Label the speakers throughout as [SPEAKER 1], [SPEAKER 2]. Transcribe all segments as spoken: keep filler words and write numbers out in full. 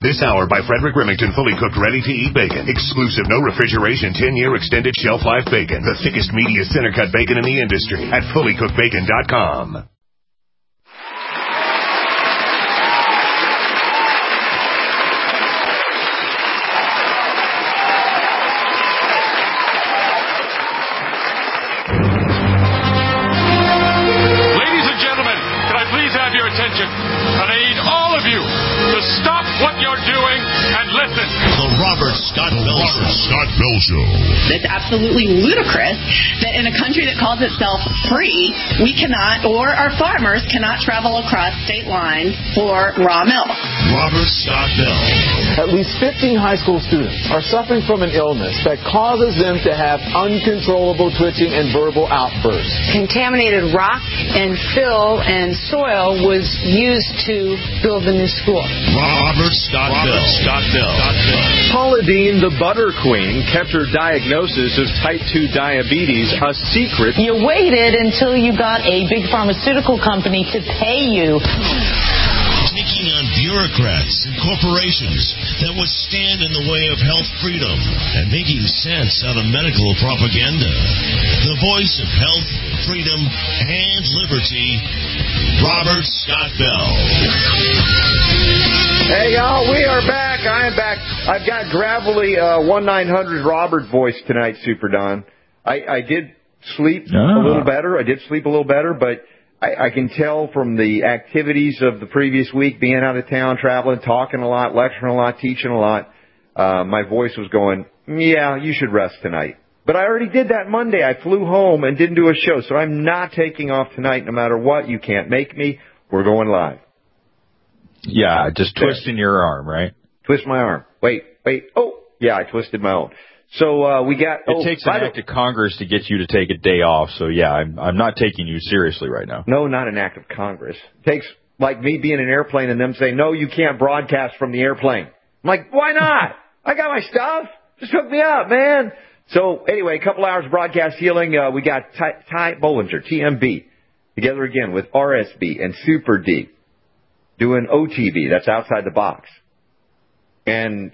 [SPEAKER 1] This hour by Frederick Remington, fully cooked, ready-to-eat bacon. Exclusive, no refrigeration, ten-year extended shelf life bacon. The thickest, meatiest, center-cut bacon in the industry at fully cooked bacon dot com.
[SPEAKER 2] Ladies and gentlemen, can I please have your attention? And I need all of you to stop what you're doing and listen.
[SPEAKER 3] The Robert Scott Bell Show. Scott Bell Show.
[SPEAKER 4] It's absolutely ludicrous that in a country that calls itself free, we cannot, or our farmers cannot travel across state lines for raw milk.
[SPEAKER 3] Robert Scott Bell.
[SPEAKER 5] At least fifteen high school students are suffering from an illness that causes them to have uncontrollable twitching and verbal outbursts.
[SPEAKER 6] Contaminated rock and fill and soil was used to build the new school.
[SPEAKER 3] Robert Scott Bell. Scott Bell.
[SPEAKER 5] Paula Deen, the butter queen, kept her diagnosis of type two diabetes a secret.
[SPEAKER 6] You waited until you got a big pharmaceutical company to pay you.
[SPEAKER 3] Taking on bureaucrats and corporations that would stand in the way of health freedom and making sense out of medical propaganda. The voice of health, freedom, and liberty, Robert Scott Bell.
[SPEAKER 7] Hey, y'all, we are back. I am back. I've got gravelly uh, one nine hundred Robert voice tonight, Super Don. I, I did sleep
[SPEAKER 8] ah.
[SPEAKER 7] a little better. I did sleep a little better, but I, I can tell from the activities of the previous week, being out of town, traveling, talking a lot, lecturing a lot, teaching a lot, uh, my voice was going, yeah, you should rest tonight. But I already did that Monday. I flew home and didn't do a show, so I'm not taking off tonight no matter what. You can't make me. We're going live.
[SPEAKER 8] Yeah, just twisting your arm, right?
[SPEAKER 7] Twist my arm. Wait, wait. Oh, yeah, I twisted my own. So uh, we got...
[SPEAKER 8] It
[SPEAKER 7] oh,
[SPEAKER 8] takes an act of Congress to get you to take a day off, so yeah, I'm, I'm not taking you seriously right now.
[SPEAKER 7] No, not an act of Congress. It takes, like, me being in an airplane and them saying, no, you can't broadcast from the airplane. I'm like, why not? I got my stuff. Just hook me up, man. So, anyway, a couple hours of broadcast healing. Uh, we got Ty, Ty Bollinger, T M B, together again with R S B and Super D, doing O T B, that's outside the box. And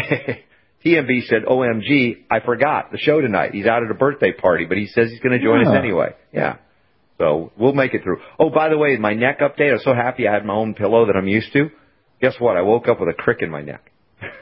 [SPEAKER 7] T M B said, O M G, I forgot the show tonight. He's out at a birthday party, but he says he's going to join yeah. us anyway. Yeah. So we'll make it through. Oh, by the way, my neck update, I was so happy I had my own pillow that I'm used to. Guess what? I woke up with a crick in my neck.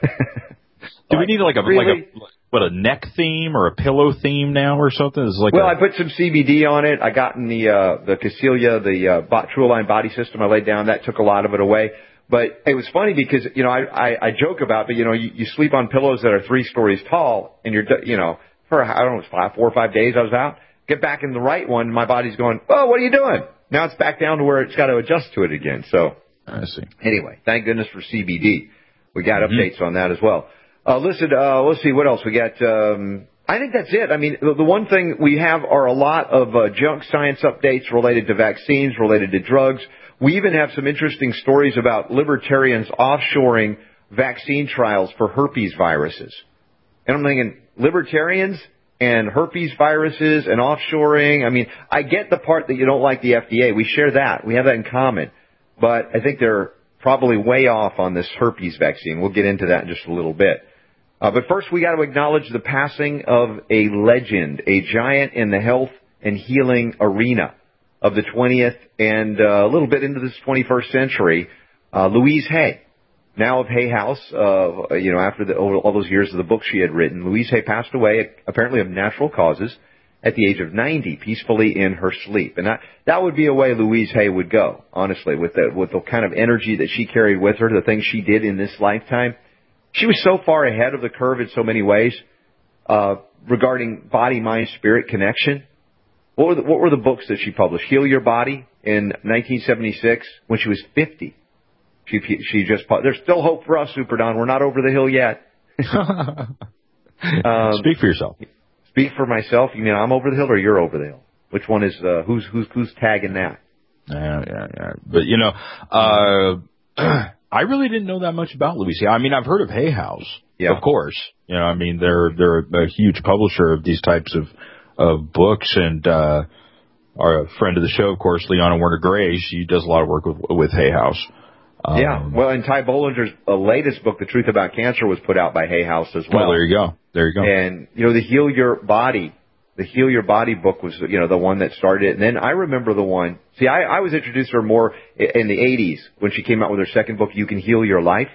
[SPEAKER 8] Do we need like a,
[SPEAKER 7] really?
[SPEAKER 8] like a, what, a neck theme or a pillow theme now or something? It's like
[SPEAKER 7] well,
[SPEAKER 8] a...
[SPEAKER 7] I put some C B D on it. I got in the, uh, the Casilia, the, uh, Trueline body system. I laid down. That took a lot of it away. But it was funny because, you know, I, I, I joke about, but, you know, you, you sleep on pillows that are three stories tall and you're, you know, for, I don't know, five, four or five days I was out. Get back in the right one. My body's going, oh, what are you doing? Now it's back down to where it's got to adjust to it again. So
[SPEAKER 8] I see.
[SPEAKER 7] Anyway, thank goodness for C B D. We got
[SPEAKER 8] mm-hmm.
[SPEAKER 7] updates on that as well. Uh, listen, uh, let's see what else we got. Um, I think that's it. I mean, the, the one thing we have are a lot of uh, junk science updates related to vaccines, related to drugs. We even have some interesting stories about libertarians offshoring vaccine trials for herpes viruses. And I'm thinking, libertarians and herpes viruses and offshoring. I mean, I get the part that you don't like the F D A. We share that. We have that in common. But I think they're probably way off on this herpes vaccine. We'll get into that in just a little bit. Uh, but first, we got to acknowledge the passing of a legend, a giant in the health and healing arena of the twentieth and uh, a little bit into this twenty-first century, uh, Louise Hay, now of Hay House. Uh, you know, after the, all those years of the book she had written, Louise Hay passed away, apparently of natural causes, at the age of ninety, peacefully in her sleep. And that, that would be a way Louise Hay would go, honestly, with the, with the kind of energy that she carried with her, the things she did in this lifetime. She was so far ahead of the curve in so many ways uh, regarding body, mind, spirit connection. What were, the, what were the books that she published? Heal Your Body in nineteen seventy-six when she was fifty. She, she just, there's still hope for us, Super Don. We're not over the hill yet.
[SPEAKER 8] um, Speak for yourself.
[SPEAKER 7] Speak for myself. You mean I'm over the hill or you're over the hill? Which one is, uh, who's, who's, who's tagging that?
[SPEAKER 8] Yeah, yeah, yeah. But, you know, uh, I really didn't know that much about Louise Hay. I mean, I've heard of Hay House,
[SPEAKER 7] yeah.
[SPEAKER 8] of course. You know, I mean, they're they're a huge publisher of these types of of books, and uh, our friend of the show, of course, Liana Werner Gray, she does a lot of work with with Hay House. Um,
[SPEAKER 7] yeah. Well, and Ty Bollinger's uh, latest book, The Truth About Cancer, was put out by Hay House as well.
[SPEAKER 8] Well, there you go. There you go.
[SPEAKER 7] And, you know, the Heal Your Body, the Heal Your Body book was, you know, the one that started it. And then I remember the one, see, I, I was introduced to her more in the eighties when she came out with her second book, You Can Heal Your Life.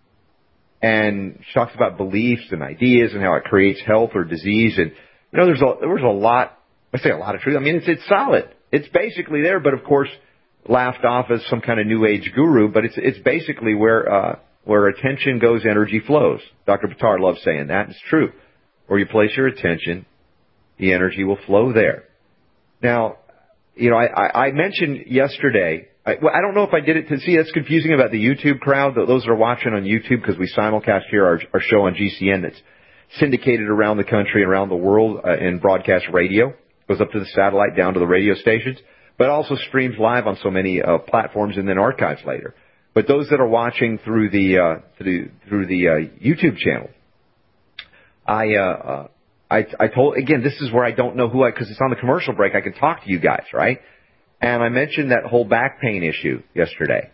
[SPEAKER 7] And she talks about beliefs and ideas and how it creates health or disease. And, you know, there's a, there was a lot, I say a lot of truth. I mean, it's, it's solid. It's basically there, but of course, laughed off as some kind of new age guru, but it's, it's basically where, uh, where attention goes, energy flows. Doctor Buttar loves saying that. It's true. Where you place your attention, the energy will flow there. Now, you know, I, I, I mentioned yesterday, I, well, I don't know if I did it to see, that's confusing about the YouTube crowd, those that are watching on YouTube, because we simulcast here our, our show on G C N that's syndicated around the country and around the world uh, in broadcast radio. Goes up to the satellite, down to the radio stations, but also streams live on so many uh, platforms and then archives later. But those that are watching through the uh, through, through the uh, YouTube channel, I, uh, uh, I I told again, this is where I don't know who I because it's on the commercial break. I can talk to you guys, right? And I mentioned that whole back pain issue yesterday,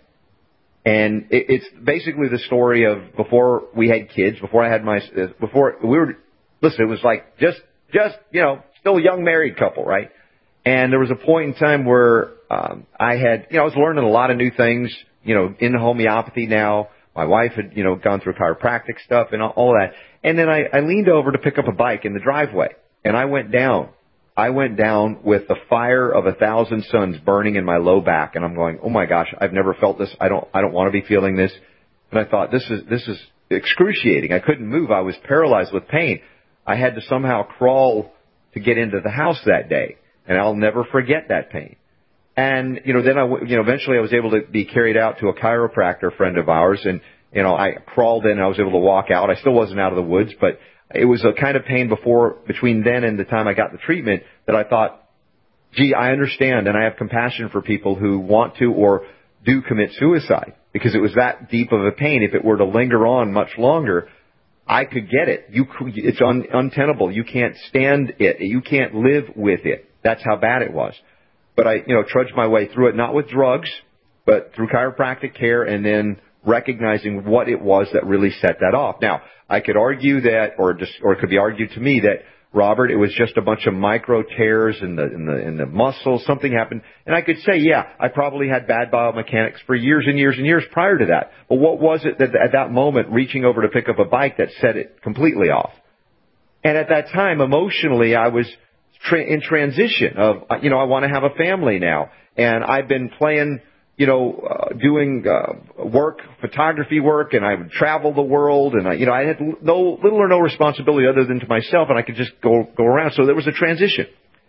[SPEAKER 7] and it, it's basically the story of before we had kids, before I had my before we were. Listen, it was like just just you know still a young married couple, right? And there was a point in time where um, I had, you know, I was learning a lot of new things, you know, in homeopathy now. My wife had, you know, gone through chiropractic stuff and all, all that. And then I, I leaned over to pick up a bike in the driveway, and I went down. I went down with the fire of a thousand suns burning in my low back, and I'm going, oh my gosh, I've never felt this. I don't, I don't want to be feeling this. And I thought, this is, this is excruciating. I couldn't move. I was paralyzed with pain. I had to somehow crawl to get into the house that day. And I'll never forget that pain. And, you know, then I, you know, eventually I was able to be carried out to a chiropractor friend of ours. And, you know, I crawled in and I was able to walk out. I still wasn't out of the woods, but it was a kind of pain before, between then and the time I got the treatment that I thought, gee, I understand and I have compassion for people who want to or do commit suicide because it was that deep of a pain. If it were to linger on much longer, I could get it. You, it's un, untenable. You can't stand it. You can't live with it. That's how bad it was. But I, you know, trudged my way through it, not with drugs, but through chiropractic care and then recognizing what it was that really set that off. Now, I could argue that, or just, or it could be argued to me that, Robert, it was just a bunch of micro tears in the, in the, in the muscles. Something happened. And I could say, yeah, I probably had bad biomechanics for years and years and years prior to that. But what was it that at that moment, reaching over to pick up a bike, that set it completely off? And at that time, emotionally, I was Tra- in transition of, you know, I want to have a family now. And I've been playing, you know, uh, doing uh, work, photography work, and I would travel the world. And, I, you know, I had no little or no responsibility other than to myself, and I could just go go around. So there was a transition.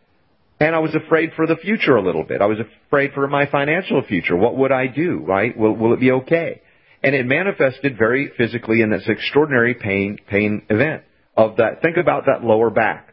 [SPEAKER 7] And I was afraid for the future a little bit. I was afraid for my financial future. What would I do, right? Will, will it be okay? And it manifested very physically in this extraordinary pain pain event of that. Think about that lower back.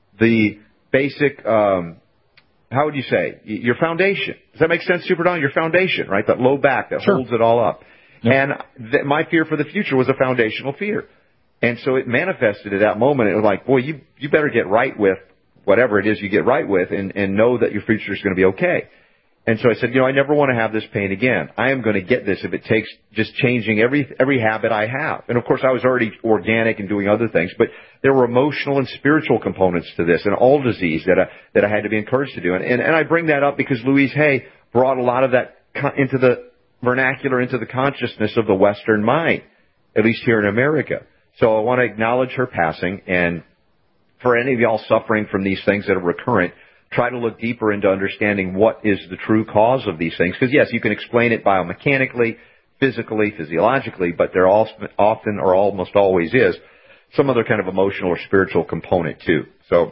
[SPEAKER 7] The basic, um, how would you say, your foundation. Does that make sense, Super Don? Your foundation, right? That low back that sure. holds it all up. Yep. And th- my fear for the future was a foundational fear. And so it manifested at that moment. It was like, boy, you, you better get right with whatever it is you get right with and, and know that your future is going to be okay. And so I said, you know, I never want to have this pain again. I am going to get this if it takes just changing every every habit I have. And, of course, I was already organic and doing other things, but there were emotional and spiritual components to this and all disease that I, that I had to be encouraged to do. And, and, and I bring that up because Louise Hay brought a lot of that into the vernacular, into the consciousness of the Western mind, at least here in America. So I want to acknowledge her passing. And for any of y'all suffering from these things that are recurrent, try to look deeper into understanding what is the true cause of these things. Because, yes, you can explain it biomechanically, physically, physiologically, but there often or almost always is some other kind of emotional or spiritual component, too. So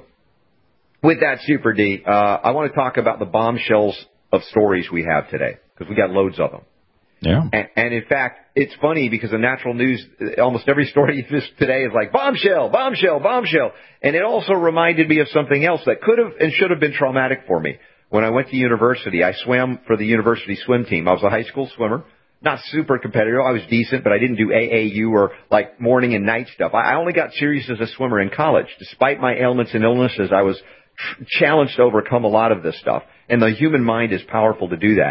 [SPEAKER 7] with that, Super D, uh, I want to talk about the bombshells of stories we have today, because we got loads of them.
[SPEAKER 8] Yeah.
[SPEAKER 7] And, and, in fact, it's funny because in natural news, almost every story today is like, bombshell, bombshell, bombshell. And it also reminded me of something else that could have and should have been traumatic for me. When I went to university, I swam for the university swim team. I was a high school swimmer, not super competitive. I was decent, but I didn't do A A U or like morning and night stuff. I only got serious as a swimmer in college. Despite my ailments and illnesses, I was tr- challenged to overcome a lot of this stuff. And the human mind is powerful to do that.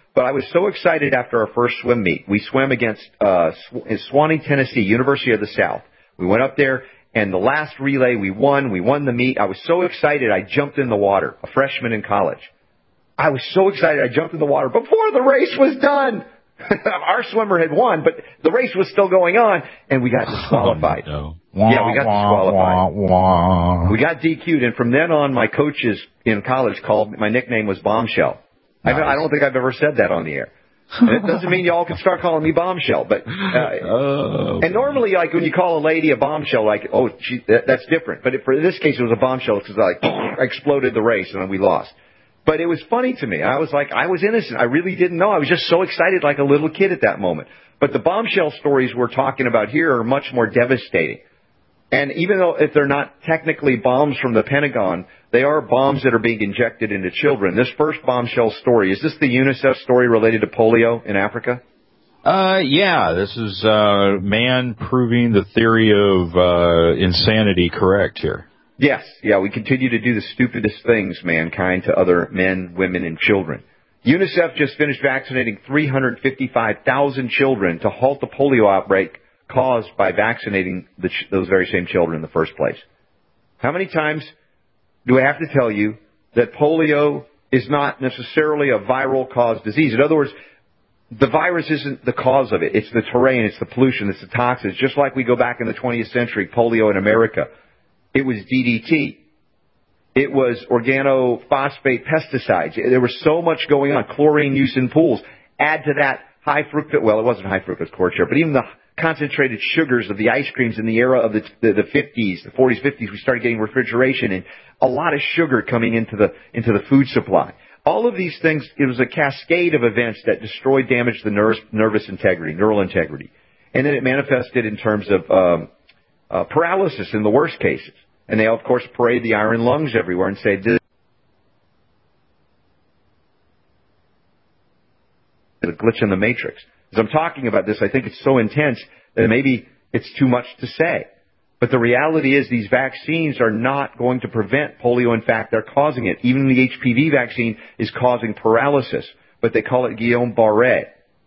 [SPEAKER 7] But I was so excited after our first swim meet. We swam against uh, in Swanee, Tennessee, University of the South. We went up there, and the last relay we won. We won the meet. I was so excited I jumped in the water, a freshman in college. I was so excited I jumped in the water before the race was done. Our swimmer had won, but the race was still going on, and we got disqualified.
[SPEAKER 8] Oh, no.
[SPEAKER 7] Yeah, we got disqualified. Wah, wah, wah. We got D Q'd, and from then on, my coaches in college called, my nickname was Bombshell. Nice. I, I don't think I've ever said that on the air. And it doesn't mean y'all can start calling me Bombshell, but, uh, oh, and normally, like, when you call a lady a bombshell, like, oh, she, that, that's different. But for this case, it was a bombshell because, like, I exploded the race and we lost. But it was funny to me. I was like, I was innocent. I really didn't know. I was just so excited like a little kid at that moment. But the bombshell stories we're talking about here are much more devastating. And even though if they're not technically bombs from the Pentagon, they are bombs that are being injected into children. This first bombshell story, is this the UNICEF story related to polio in Africa?
[SPEAKER 8] Uh, yeah, this is uh, man proving the theory of uh, insanity correct here.
[SPEAKER 7] Yes, yeah, we continue to do the stupidest things, mankind, to other men, women, and children. UNICEF just finished vaccinating three hundred fifty-five thousand children to halt the polio outbreak caused by vaccinating the ch- those very same children in the first place. How many times do I have to tell you that polio is not necessarily a viral-caused disease? In other words, the virus isn't the cause of it. It's the terrain, it's the pollution, it's the toxins. Just like we go back in the twentieth century, polio in America. It was D D T. It was organophosphate pesticides. There was so much going on. Chlorine use in pools. Add to that high fructose, well, it wasn't high fructose corn syrup, but even the concentrated sugars of the ice creams in the era of the, the, the fifties, the forties, fifties, we started getting refrigeration and a lot of sugar coming into the, into the food supply. All of these things, it was a cascade of events that destroyed, damaged the nervous, nervous integrity, neural integrity. And then it manifested in terms of, um, Uh, paralysis in the worst cases. And they, of course, parade the iron lungs everywhere and say, this is a glitch in the matrix. As I'm talking about this, I think it's so intense that maybe it's too much to say. But the reality is these vaccines are not going to prevent polio. In fact, they're causing it. Even the H P V vaccine is causing paralysis, but they call it Guillain-Barré.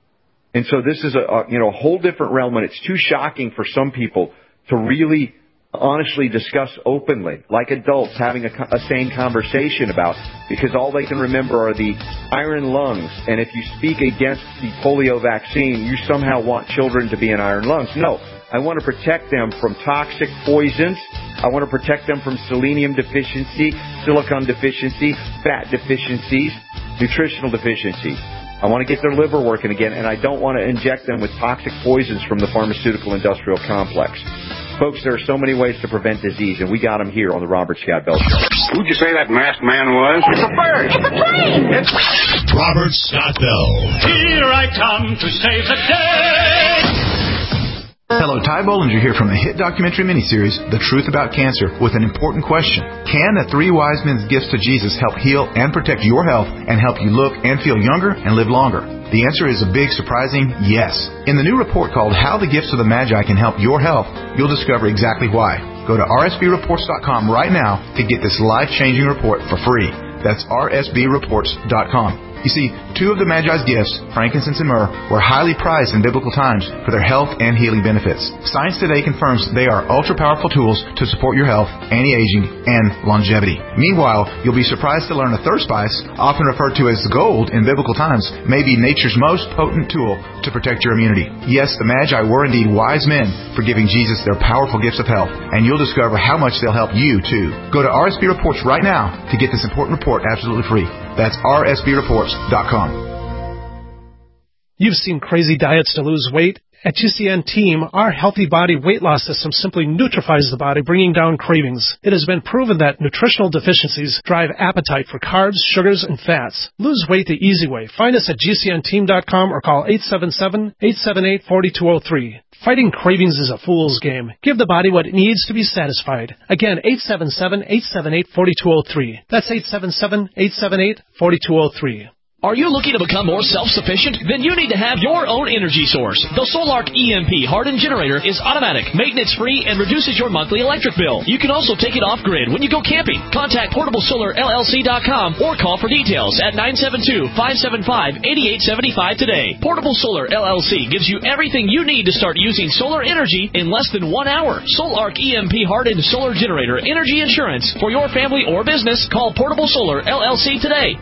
[SPEAKER 7] And so this is a, a you know a whole different realm, and it's too shocking for some people to really honestly discuss openly, like adults having a, a sane conversation about, because all they can remember are the iron lungs. And if you speak against the polio vaccine, you somehow want children to be in iron lungs. No, I want to protect them from toxic poisons. I want to protect them from selenium deficiency, silicon deficiency, fat deficiencies, nutritional deficiencies. I want to get their liver working again, and I don't want to inject them with toxic poisons from the pharmaceutical industrial complex. Folks, there are so many ways to prevent disease, and we got them here on the Robert Scott Bell Show.
[SPEAKER 9] Who'd you say that masked man was? It's a bird! It's a plane! It's...
[SPEAKER 3] Robert Scott Bell.
[SPEAKER 10] Here I come to save the day!
[SPEAKER 11] Hello, Ty Bollinger here from the hit documentary miniseries, The Truth About Cancer, with an important question. Can the three wise men's gifts to Jesus help heal and protect your health and help you look and feel younger and live longer? The answer is a big, surprising yes. In the new report called How the Gifts of the Magi Can Help Your Health, you'll discover exactly why. Go to R S B reports dot com right now to get this life-changing report for free. That's R S B reports dot com. You see, two of the Magi's gifts, frankincense and myrrh, were highly prized in biblical times for their health and healing benefits. Science today confirms they are ultra-powerful tools to support your health, anti-aging, and longevity. Meanwhile, you'll be surprised to learn a third spice, often referred to as gold in biblical times, may be nature's most potent tool to protect your immunity. Yes, the Magi were indeed wise men for giving Jesus their powerful gifts of health, and you'll discover how much they'll help you, too. Go to R S B Reports right now to get this important report absolutely free. That's R S B reports dot com.
[SPEAKER 12] You've seen crazy diets to lose weight. At G C N Team, our Healthy Body Weight Loss System simply neutralizes the body, bringing down cravings. It has been proven that nutritional deficiencies drive appetite for carbs, sugars, and fats. Lose weight the easy way. Find us at G C N team dot com or call eight seven seven, eight seven eight, four two zero three. Fighting cravings is a fool's game. Give the body what it needs to be satisfied. Again, eight seven seven, eight seven eight, four two zero three. That's eight seven seven, eight seven eight, four two zero three.
[SPEAKER 13] Are you looking to become more self-sufficient? Then you need to have your own energy source. The Solark E M P hardened generator is automatic, maintenance-free, and reduces your monthly electric bill. You can also take it off-grid when you go camping. Contact portable solar L L C dot com or call for details at nine seven two, five seven five, eight eight seven five today. Portable Solar L L C gives you everything you need to start using solar energy in less than one hour. Solark E M P hardened solar generator energy insurance for your family or business. Call Portable Solar L L C today.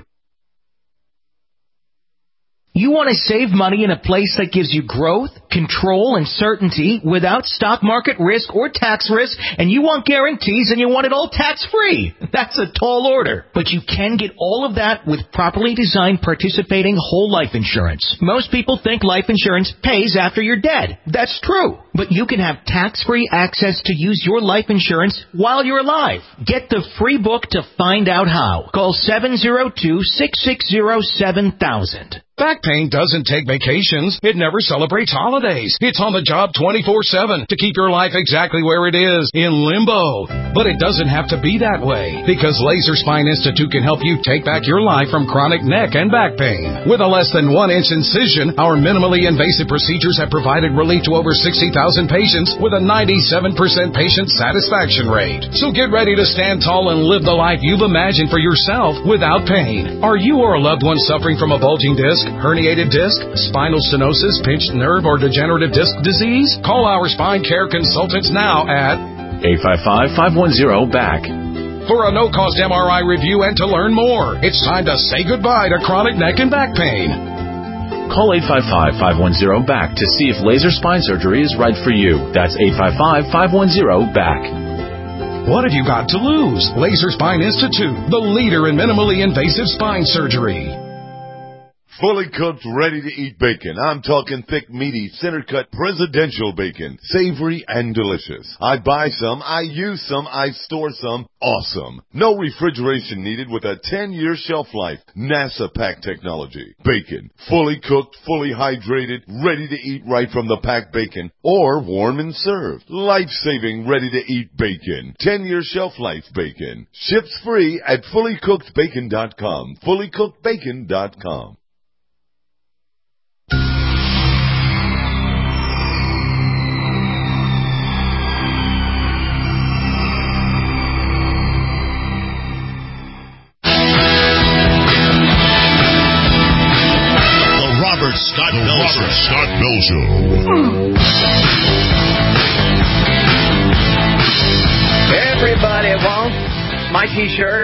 [SPEAKER 14] You want to save money in a place that gives you growth, control, and certainty without stock market risk or tax risk, and you want guarantees and you want it all tax-free. That's a tall order. But you can get all of that with properly designed participating whole life insurance. Most people think life insurance pays after you're dead. That's true. But you can have tax-free access to use your life insurance while you're alive. Get the free book to find out how. Call seven zero two, six six zero, seven thousand.
[SPEAKER 15] Back pain doesn't take vacations. It never celebrates holidays. It's on the job twenty-four seven to keep your life exactly where it is, in limbo. But it doesn't have to be that way, because Laser Spine Institute can help you take back your life from chronic neck and back pain. With a less than one inch incision, our minimally invasive procedures have provided relief to over sixty thousand patients with a ninety-seven percent patient satisfaction rate. So get ready to stand tall and live the life you've imagined for yourself without pain. Are you or a loved one suffering from a bulging disc, herniated disc, spinal stenosis, pinched nerve, or degenerative disc disease? Call our spine care consultants now at
[SPEAKER 16] eight five five, five one zero, B A C.
[SPEAKER 15] For a no-cost M R I review and to learn more. It's time to say goodbye to chronic neck and back pain.
[SPEAKER 16] Call eight five five, five one zero, B A C to see if laser spine surgery is right for you. That's eight five five, five one zero, B A C.
[SPEAKER 15] What have you got to lose? Laser Spine Institute, the leader in minimally invasive spine surgery.
[SPEAKER 17] Fully cooked, ready-to-eat bacon. I'm talking thick, meaty, center-cut presidential bacon. Savory and delicious. I buy some, I use some, I store some. Awesome. No refrigeration needed with a ten-year shelf life. NASA pack technology. Bacon. Fully cooked, fully hydrated, ready to eat right from the packed bacon. Or warm and served. Life-saving, ready-to-eat bacon. ten-year shelf life bacon. Ships free at fully cooked bacon dot com. fully cooked bacon dot com.
[SPEAKER 3] Scott Bell Show. Scott Bell Show.
[SPEAKER 7] Everybody wants my t-shirt.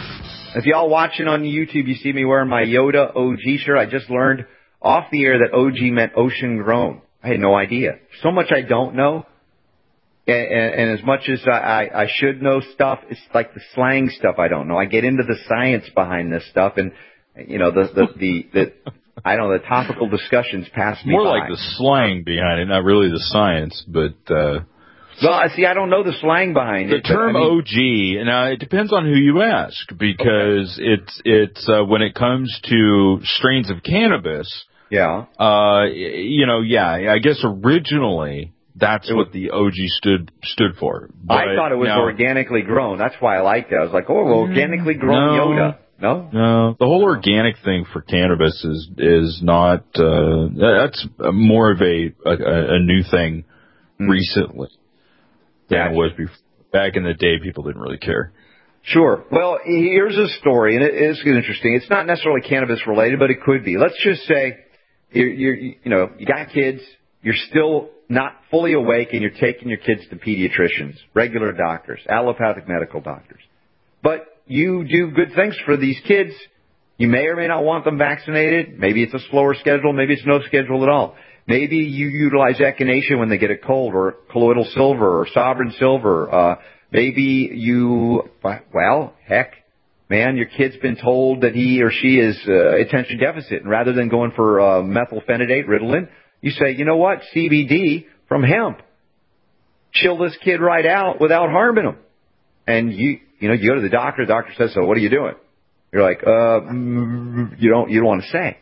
[SPEAKER 7] If y'all watching on YouTube, you see me wearing my Yoda O G shirt. I just learned off the air that O G meant ocean grown. I had no idea. So much I don't know. And, and, and as much as I, I, I should know stuff, it's like the slang stuff I don't know. I get into the science behind this stuff, and, you know, the, the, the, the I don't know, the topical discussions pass me
[SPEAKER 8] More
[SPEAKER 7] by.
[SPEAKER 8] like the slang behind it, not really the science, but... Uh,
[SPEAKER 7] well, see, I don't know the slang behind
[SPEAKER 8] the
[SPEAKER 7] it.
[SPEAKER 8] The term
[SPEAKER 7] I mean,
[SPEAKER 8] O G, now it depends on who you ask, because okay. it's, it's uh, when it comes to strains of cannabis,
[SPEAKER 7] yeah,
[SPEAKER 8] uh, you know, yeah, I guess originally... That's was, what the O G stood stood for. But
[SPEAKER 7] I thought it was now, organically grown. That's why I liked it. I was like, oh, organically grown
[SPEAKER 8] no,
[SPEAKER 7] Yoda. No?
[SPEAKER 8] No. The whole organic thing for cannabis is is not, uh, that's more of a, a, a new thing mm. recently than gotcha. It was before. Back in the day, people didn't really care.
[SPEAKER 7] Sure. Well, here's a story, and it is interesting. It's not necessarily cannabis related, but it could be. Let's just say, you're, you're, you know, you got kids, you're still not fully awake, and you're taking your kids to pediatricians, regular doctors, allopathic medical doctors. But you do good things for these kids. You may or may not want them vaccinated. Maybe it's a slower schedule. Maybe it's no schedule at all. Maybe you utilize echinacea when they get a cold, or colloidal silver, or sovereign silver. Uh, maybe you, well, heck, man, your kid's been told that he or she is uh, attention deficit, and rather than going for uh, methylphenidate, Ritalin, you say, you know what, C B D from hemp. Chill this kid right out without harming him. And you, you know, you go to the doctor, the doctor says, so what are you doing? You're like, uh, you don't, you don't want to say.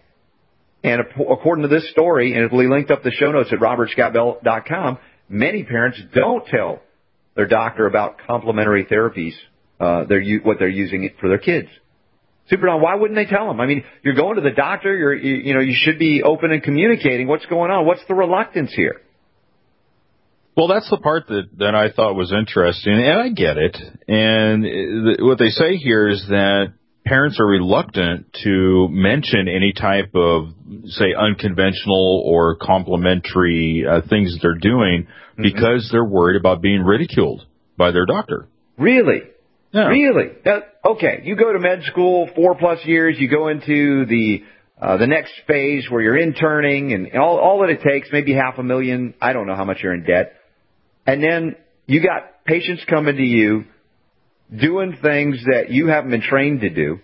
[SPEAKER 7] And according to this story, and it'll be linked up the show notes at robert scott bell dot com, many parents don't tell their doctor about complementary therapies, uh, they're, what they're using for their kids. Super Don, why wouldn't they tell them? I mean, you're going to the doctor. You're, you, you know, you should be open and communicating. What's going on? What's the reluctance here?
[SPEAKER 8] Well, that's the part that, that I thought was interesting, and I get it. And th- what they say here is that parents are reluctant to mention any type of, say, unconventional or complementary uh, things that they're doing mm-hmm. because they're worried about being ridiculed by their doctor.
[SPEAKER 7] Really?
[SPEAKER 8] Yeah.
[SPEAKER 7] Really? Now, okay, you go to med school, four plus years, you go into the uh, the next phase where you're interning, and all, all that it takes, maybe half a million, I don't know how much you're in debt. And then you got patients coming to you doing things that you haven't been trained to do.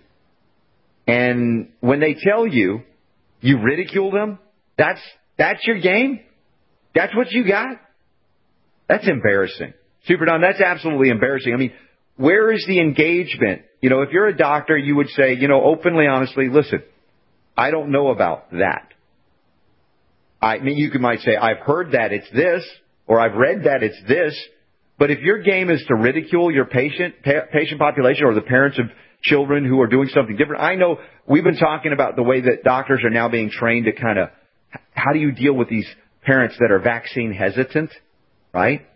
[SPEAKER 7] And when they tell you, you ridicule them, that's that's your game? That's what you got? That's embarrassing. Super Don, that's absolutely embarrassing. I mean, where is the engagement? You know, if you're a doctor, you would say, you know, openly, honestly, listen, I don't know about that. I mean, you could might say, I've heard that it's this, or I've read that it's this. But if your game is to ridicule your patient, pa- patient population or the parents of children who are doing something different, I know we've been talking about the way that doctors are now being trained to kind of, how do you deal with these parents that are vaccine hesitant, right?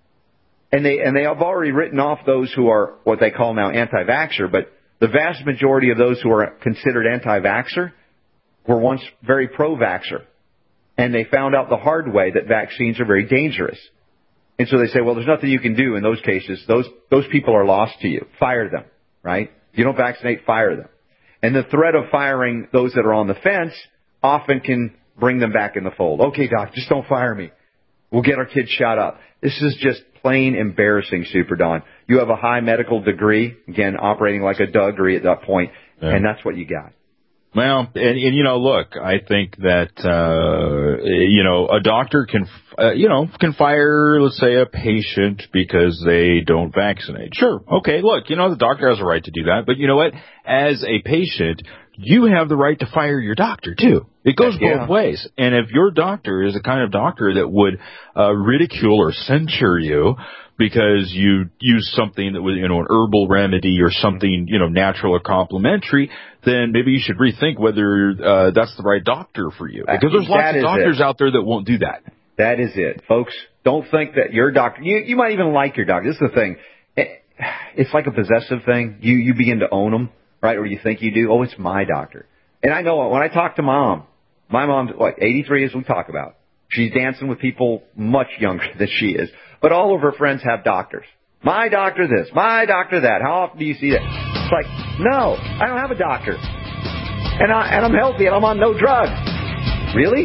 [SPEAKER 7] And they and they have already written off those who are what they call now anti-vaxxer, but the vast majority of those who are considered anti-vaxxer were once very pro-vaxxer. And they found out the hard way that vaccines are very dangerous. And so they say, well, there's nothing you can do in those cases. Those those people are lost to you. Fire them, right? If you don't vaccinate, fire them. And the threat of firing those that are on the fence often can bring them back in the fold. Okay, doc, just don't fire me. We'll get our kids shot up. This is just plain embarrassing, Super Don. You have a high medical degree, again, operating like a Dougry at that point, yeah. and that's what you got.
[SPEAKER 8] Well, and, and, you know, look, I think that, uh, you know, a doctor can, uh, you know, can fire, let's say, a patient because they don't vaccinate. Sure. Okay, look, you know, the doctor has a right to do that. But you know what? As a patient, you have the right to fire your doctor, too. It goes
[SPEAKER 7] yeah.
[SPEAKER 8] both ways. And if your doctor is the kind of doctor that would uh, ridicule or censure you because you use something that was, you know, an herbal remedy or something, you know, natural or complementary, then maybe you should rethink whether uh, that's the right doctor for you. Because there's lots
[SPEAKER 7] that
[SPEAKER 8] of doctors
[SPEAKER 7] it.
[SPEAKER 8] out there that won't do that.
[SPEAKER 7] That is it. Folks, don't think that your doctor, you, you might even like your doctor. This is the thing. It, it's like a possessive thing. You, you begin to own them, right? Or you think you do. Oh, it's my doctor. And I know when I talk to mom, my mom's, what, eighty-three as we talk about. She's dancing with people much younger than she is. But all of her friends have doctors. My doctor this, my doctor that. How often do you see that? It's like, no, I don't have a doctor. And, I, and I'm healthy and I'm on no drugs. Really?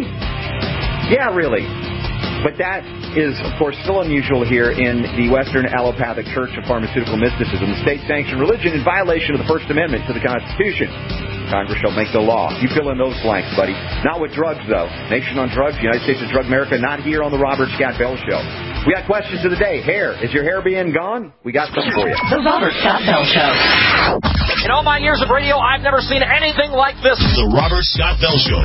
[SPEAKER 7] Yeah, really. But that is, of course, still unusual here in the Western Allopathic Church of Pharmaceutical Mysticism, the state-sanctioned religion in violation of the First Amendment to the Constitution. Congress shall make the law. You fill in those blanks, buddy. Not with drugs, though. Nation on drugs, United States of Drug America, not here on the Robert Scott Bell Show. We got questions of the day. Hair. Is your hair being gone? We got some for you.
[SPEAKER 4] The Robert Scott Bell Show.
[SPEAKER 13] In all my years of radio, I've never seen anything like this.
[SPEAKER 3] The Robert Scott Bell Show.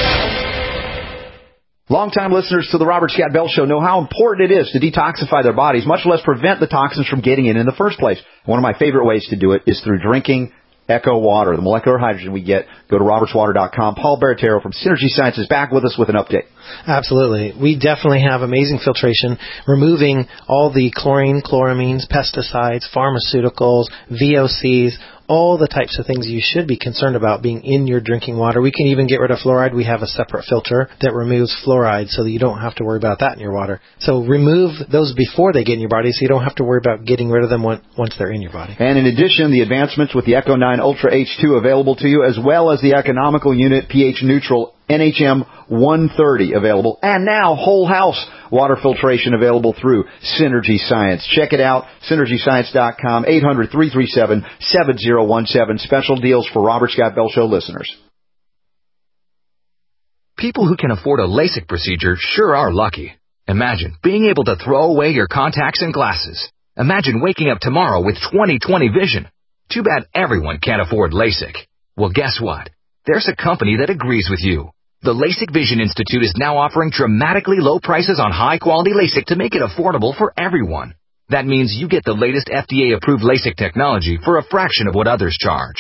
[SPEAKER 18] Longtime listeners to the Robert Scott Bell Show know how important it is to detoxify their bodies, much less prevent the toxins from getting in in the first place. One of my favorite ways to do it is through drinking Echo Water, the molecular hydrogen we get. Go to roberts water dot com. Paul Baratero from Synergy Sciences back with us with an update.
[SPEAKER 19] Absolutely. We definitely have amazing filtration, removing all the chlorine, chloramines, pesticides, pharmaceuticals, V O Cs, all the types of things you should be concerned about being in your drinking water. We can even get rid of fluoride. We have a separate filter that removes fluoride so that you don't have to worry about that in your water. So remove those before they get in your body so you don't have to worry about getting rid of them once they're in your body.
[SPEAKER 18] And in addition, the advancements with the Echo nine Ultra H two available to you, as well as the economical unit pH neutral N H M one thirty available, and now whole house water filtration available through Synergy Science. Check it out, synergy science dot com, eight hundred, three three seven, seven zero one seven. Special deals for Robert Scott Bell Show listeners.
[SPEAKER 20] People who can afford a LASIK procedure sure are lucky. Imagine being able to throw away your contacts and glasses. Imagine waking up tomorrow with twenty twenty vision. Too bad everyone can't afford LASIK. Well, guess what? There's a company that agrees with you. The LASIK Vision Institute is now offering dramatically low prices on high-quality LASIK to make it affordable for everyone. That means you get the latest F D A-approved LASIK technology for a fraction of what others charge.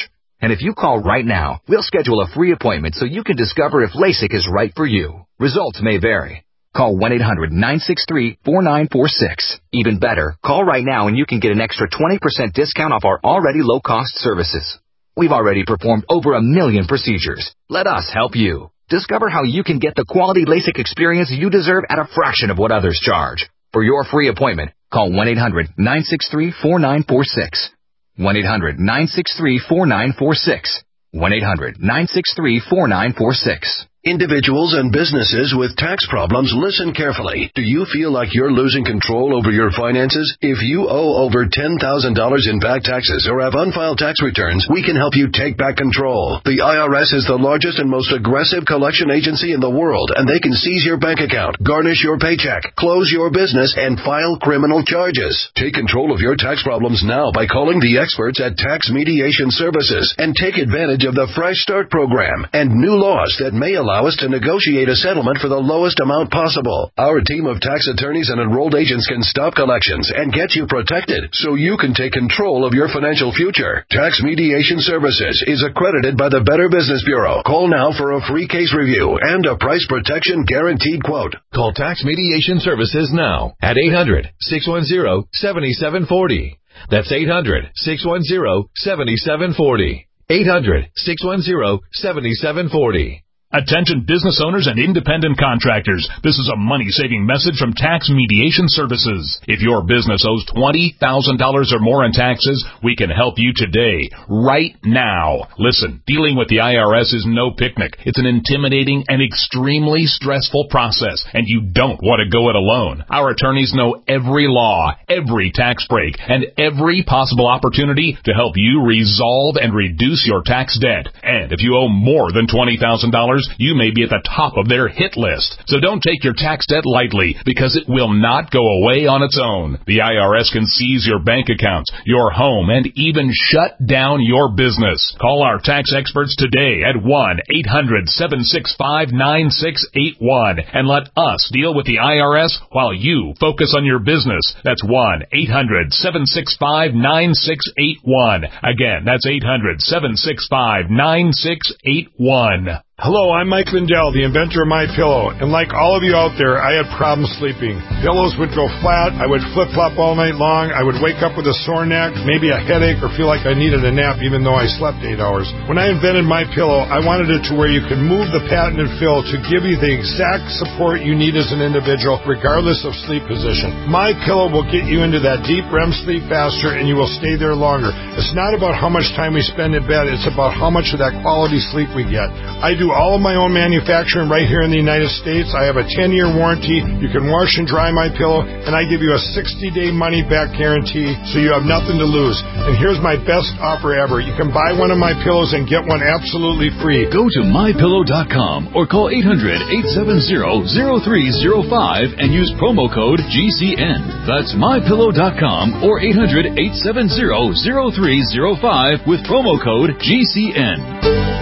[SPEAKER 20] And if you call right now, we'll schedule a free appointment so you can discover if LASIK is right for you. Results may vary. Call one eight hundred nine six three four nine four six. Even better, call right now and you can get an extra twenty percent discount off our already low-cost services. We've already performed over a million procedures. Let us help you. Discover how you can get the quality LASIK experience you deserve at a fraction of what others charge. For your free appointment, call one eight hundred nine six three four nine four six. one eight hundred nine six three four nine four six. one eight hundred nine six three four nine four six.
[SPEAKER 21] Individuals and businesses with tax problems, listen carefully. Do you feel like you're losing control over your finances? If you owe over ten thousand dollars in back taxes or have unfiled tax returns, we can help you take back control. The I R S is the largest and most aggressive collection agency in the world, and they can seize your bank account, garnish your paycheck, close your business, and file criminal charges. Take control of your tax problems now by calling the experts at Tax Mediation Services and take advantage of the Fresh Start program and new laws that may allow us to negotiate a settlement for the lowest amount possible. Our team of tax attorneys and enrolled agents can stop collections and get you protected so you can take control of your financial future. Tax Mediation Services is accredited by the Better Business Bureau. Call now for a free case review and a price protection guaranteed quote.
[SPEAKER 22] Call Tax Mediation Services now at eight hundred six one zero seven seven four zero. That's eight hundred six one zero seven seven four zero. eight hundred six one zero seven seven four zero.
[SPEAKER 23] Attention business owners and independent contractors. This is a money-saving message from Tax Mediation Services. If your business owes twenty thousand dollars or more in taxes, we can help you today, right now. Listen, dealing with the I R S is no picnic. It's an intimidating and extremely stressful process, and you don't want to go it alone. Our attorneys know every law, every tax break, and every possible opportunity to help you resolve and reduce your tax debt. And if you owe more than twenty thousand dollars, you may be at the top of their hit list. So don't take your tax debt lightly, because it will not go away on its own. The I R S can seize your bank accounts, your home, and even shut down your business. Call our tax experts today at one eight hundred seven six five nine six eight one and let us deal with the I R S while you focus on your business. That's one eight hundred seven six five nine six eight one. Again, that's eight hundred seven six five nine six eight one.
[SPEAKER 24] Hello, I'm Mike Lindell, the inventor of MyPillow, and like all of you out there, I had problems sleeping. Pillows would go flat, I would flip-flop all night long, I would wake up with a sore neck, maybe a headache, or feel like I needed a nap even though I slept eight hours. When I invented MyPillow, I wanted it to where you could move the patented fill to give you the exact support you need as an individual, regardless of sleep position. MyPillow will get you into that deep R E M sleep faster, and you will stay there longer. It's not about how much time we spend in bed, it's about how much of that quality sleep we get. I do all of my own manufacturing right here in the United States. I have a ten-year warranty. You can wash and dry my pillow, and I give you a sixty-day money-back guarantee, so you have nothing to lose. And here's my best offer ever. You can buy one of my pillows and get one absolutely free.
[SPEAKER 25] Go to my pillow dot com or call eight hundred eight seven zero zero three zero five and use promo code G C N. That's my pillow dot com or eight hundred eight seven zero zero three zero five with promo code G C N.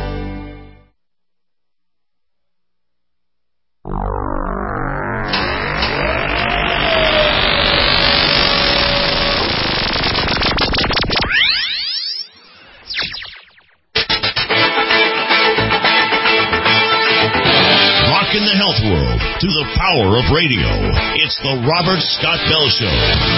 [SPEAKER 3] To the power of radio. It's the Robert Scott Bell Show.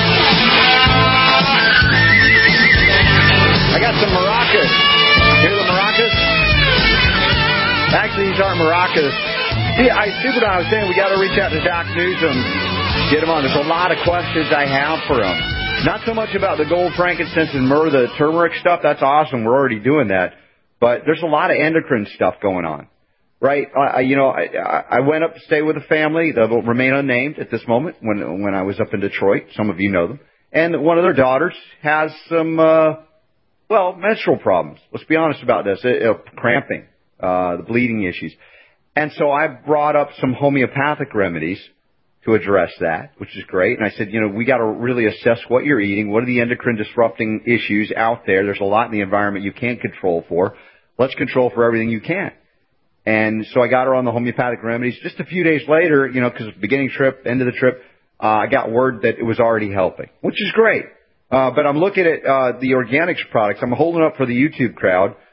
[SPEAKER 7] I got some maracas. Hear the maracas? Actually, these aren't maracas. See, I see what I was saying. We got to reach out to Doc Newsom, get him on. There's a lot of questions I have for him. Not so much about the gold, frankincense, and myrrh, the turmeric stuff. That's awesome. We're already doing that. But there's a lot of endocrine stuff going on. Right, I, you know, I, I went up to stay with a family that will remain unnamed at this moment. When when I was up in Detroit, some of you know them, and one of their daughters has some, uh, well, menstrual problems. Let's be honest about this: it, it, cramping, uh, the bleeding issues, and so I brought up some homeopathic remedies to address that, which is great. And I said, you know, we got to really assess what you're eating. What are the endocrine disrupting issues out there? There's a lot in the environment you can't control for. Let's control for everything you can. And so I got her on the homeopathic remedies. Just a few days later, you know, because beginning trip, end of the trip, uh, I got word that it was already helping, which is great. Uh, but I'm looking at uh, the organics products. I'm holding up for the YouTube crowd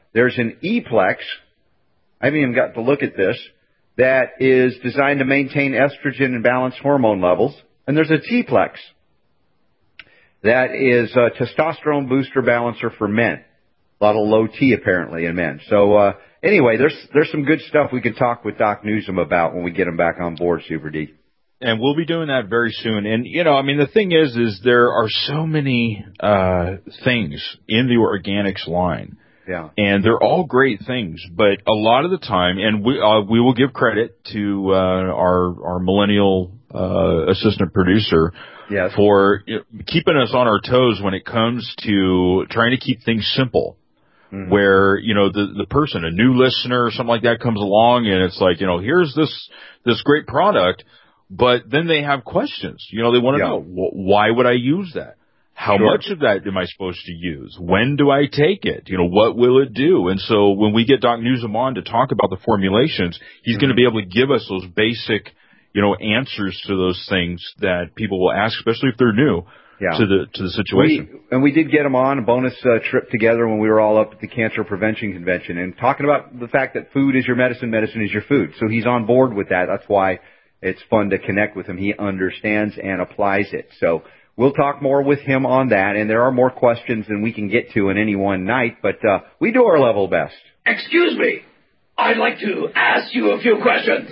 [SPEAKER 7] There's an E-Plex. I haven't even got to look at this. That is designed to maintain estrogen and balance hormone levels. And there's a T-Plex. That is a testosterone booster balancer for men. A lot of low T apparently in men. So uh, anyway, there's there's some good stuff we can talk with Doc Newsom about when we get him back on board, Super D.
[SPEAKER 8] And we'll be doing that very soon. And, you know, I mean, the thing is, is there are so many uh things in the organics line.
[SPEAKER 7] Yeah.
[SPEAKER 8] And they're all great things, but a lot of the time, and we uh, we will give credit to uh our our millennial uh assistant producer
[SPEAKER 7] yes.
[SPEAKER 8] for you know, keeping us on our toes when it comes to trying to keep things simple. Mm-hmm. Where, you know, the the person, a new listener or something like that comes along and it's like, you know, here's this this great product, but then they have questions. You know, they want to
[SPEAKER 7] yeah.
[SPEAKER 8] know, well, why would I use that? How
[SPEAKER 7] sure.
[SPEAKER 8] much of that am I supposed to use? When do I take it? You know, what will it do? And so when we get Doc Newsom on to talk about the formulations, he's mm-hmm. going to be able to give us those basic, you know, answers to those things that people will ask, especially if they're new
[SPEAKER 7] yeah.
[SPEAKER 8] to the to the situation.
[SPEAKER 7] We, and we did get him on a bonus uh, trip together when we were all up at the Cancer Prevention Convention and talking about the fact that food is your medicine, medicine is your food. So he's on board with that. That's why it's fun to connect with him. He understands and applies it. So we'll talk more with him on that, and there are more questions than we can get to in any one night, but uh, we do our level best.
[SPEAKER 1] Excuse me. I'd like to ask you a few questions.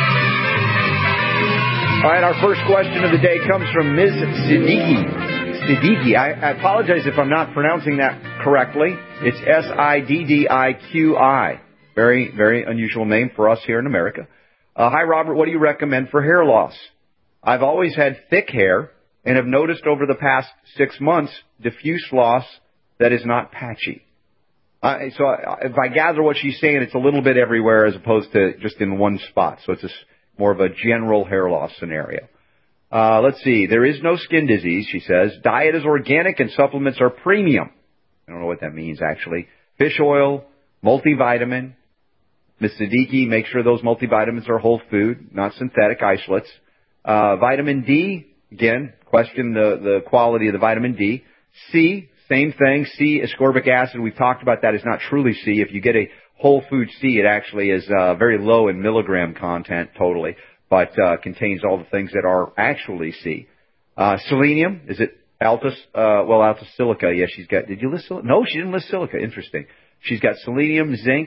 [SPEAKER 7] All right, our first question of the day comes from Miz Siddiqui. Siddiqui. I, I apologize if I'm not pronouncing that correctly. It's S I D D I Q I. Very, very unusual name for us here in America. Uh, hi, Robert. What do you recommend for hair loss? I've always had thick hair and have noticed over the past six months diffuse loss that is not patchy. Uh, so I, if I gather what she's saying, it's a little bit everywhere as opposed to just in one spot. So it's a, more of a general hair loss scenario. Uh, let's see. There is no skin disease, she says. Diet is organic and supplements are premium. I don't know what that means, actually. Fish oil, multivitamin. Miz Siddiqui, make sure those multivitamins are whole food, not synthetic isolates. Uh, vitamin D, again, question the, the quality of the vitamin D. C, same thing. C, ascorbic acid. We've talked about that. It's not truly C. If you get a whole food C, it actually is uh, very low in milligram content totally, but uh, contains all the things that are actually C. Uh, selenium, is it altus? Uh, well, altus silica. Yeah, she's got. Did you list silica? No, she didn't list silica. Interesting. She's got selenium, zinc,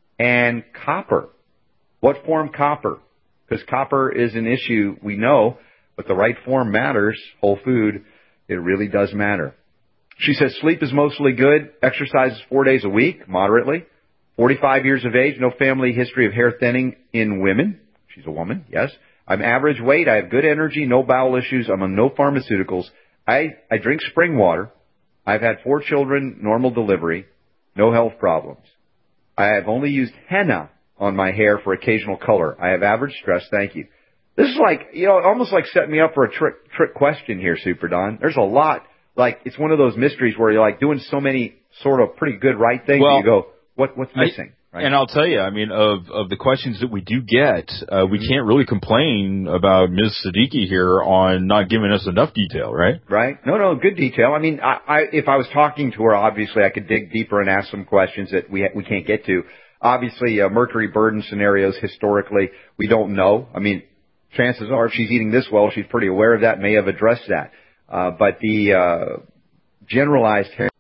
[SPEAKER 7] and copper. What form copper? Because copper is an issue, we know, but the right form matters. Whole food, it really does matter. She says sleep is mostly good. Exercises four days a week, moderately. forty-five years of age, no family history of hair thinning in women. She's a woman, yes. I'm average weight. I have good energy, no bowel issues. I'm on no pharmaceuticals. I, I drink spring water. I've had four children, normal delivery, no health problems. I have only used henna on my hair for occasional color. I have average stress. Thank you. This is like, you know, almost like setting me up for a trick, trick question here, Super Don. There's a lot, like, it's one of those mysteries where you're like doing so many sort of pretty good right things. Well, you go, what, what's missing?
[SPEAKER 8] I, right? And I'll tell you, I mean, of, of the questions that we do get, uh, we can't really complain about Miz Siddiqui here on not giving us enough detail, right?
[SPEAKER 7] Right. No, no, good detail. I mean, I, I, if I was talking to her, obviously I could dig deeper and ask some questions that we, we can't get to. Obviously, uh, mercury burden scenarios historically, we don't know. I mean, chances are if she's eating this well, she's pretty aware of that, may have addressed that. Uh, but the, uh, generalized hair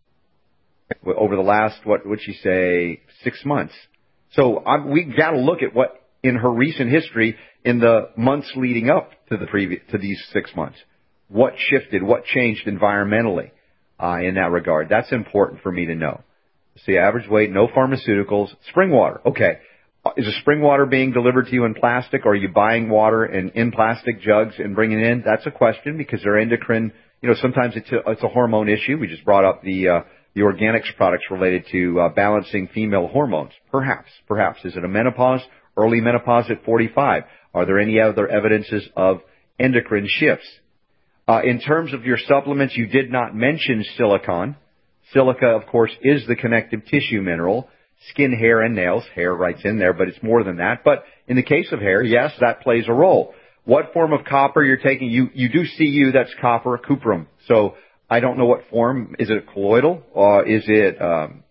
[SPEAKER 7] over the last, what would she say, six months. So I'm, we got to look at what in her recent history in the months leading up to the previous, to these six months. What shifted, what changed environmentally, uh, in that regard. That's important for me to know. See, average weight, no pharmaceuticals, spring water. Okay. Is the spring water being delivered to you in plastic, or are you buying water in, in plastic jugs and bringing it in? That's a question because they're endocrine. You know, sometimes it's a, it's a hormone issue. We just brought up the, uh, the organics products related to uh, balancing female hormones. Perhaps, perhaps. Is it a menopause, early menopause at forty-five? Are there any other evidences of endocrine shifts? Uh, in terms of your supplements, you did not mention silicon. Silica, of course, is the connective tissue mineral. Skin, hair, and nails. Hair writes in there, but it's more than that. But in the case of hair, yes, that plays a role. What form of copper you're taking? You, you do C U, that's copper, cuprum. So I don't know what form. Is it a colloidal? Or is it um,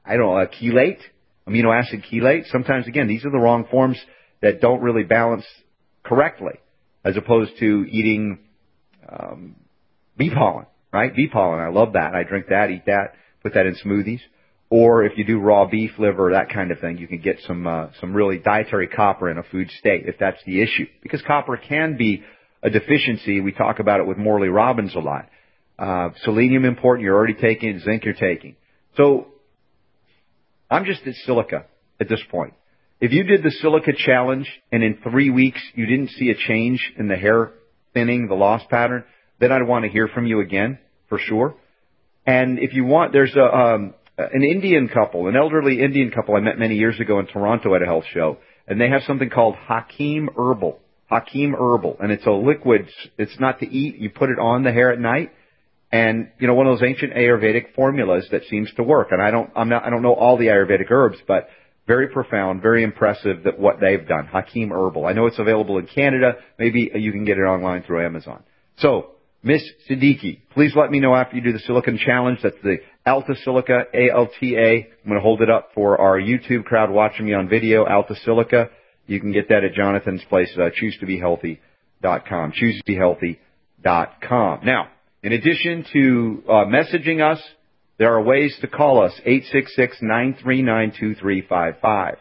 [SPEAKER 7] I don't know, a chelate, amino acid chelate. Sometimes, again, these are the wrong forms that don't really balance correctly, as opposed to eating um, bee pollen, right? Bee pollen, I love that. I drink that, eat that, put that in smoothies. Or if you do raw beef liver, that kind of thing, you can get some uh, some really dietary copper in a food state if that's the issue. Because copper can be a deficiency. We talk about it with Morley Robbins a lot. Uh, selenium important, you're already taking it. Zinc you're taking. So I'm just at silica at this point. If you did the silica challenge and in three weeks you didn't see a change in the hair thinning, the loss pattern, then I'd want to hear from you again for sure. And if you want, there's a... Um, an Indian couple, an elderly Indian couple I met many years ago in Toronto at a health show, and they have something called Hakim Herbal. Hakim Herbal, and it's a liquid. It's not to eat. You put it on the hair at night, and you know one of those ancient Ayurvedic formulas that seems to work. And I don't, I'm not, I don't know all the Ayurvedic herbs, but very profound, very impressive that what they've done. Hakim Herbal. I know it's available in Canada. Maybe you can get it online through Amazon. So, Miss Siddiqui, please let me know after you do the Silicon Challenge. That's the Alta Silica, A L T A. I'm going to hold it up for our YouTube crowd watching me on video, Alta Silica. You can get that at Jonathan's place, uh, choose to be healthy dot com, choose to be healthy dot com. Now, in addition to uh, messaging us, there are ways to call us, eight six six, nine three nine, two three five five.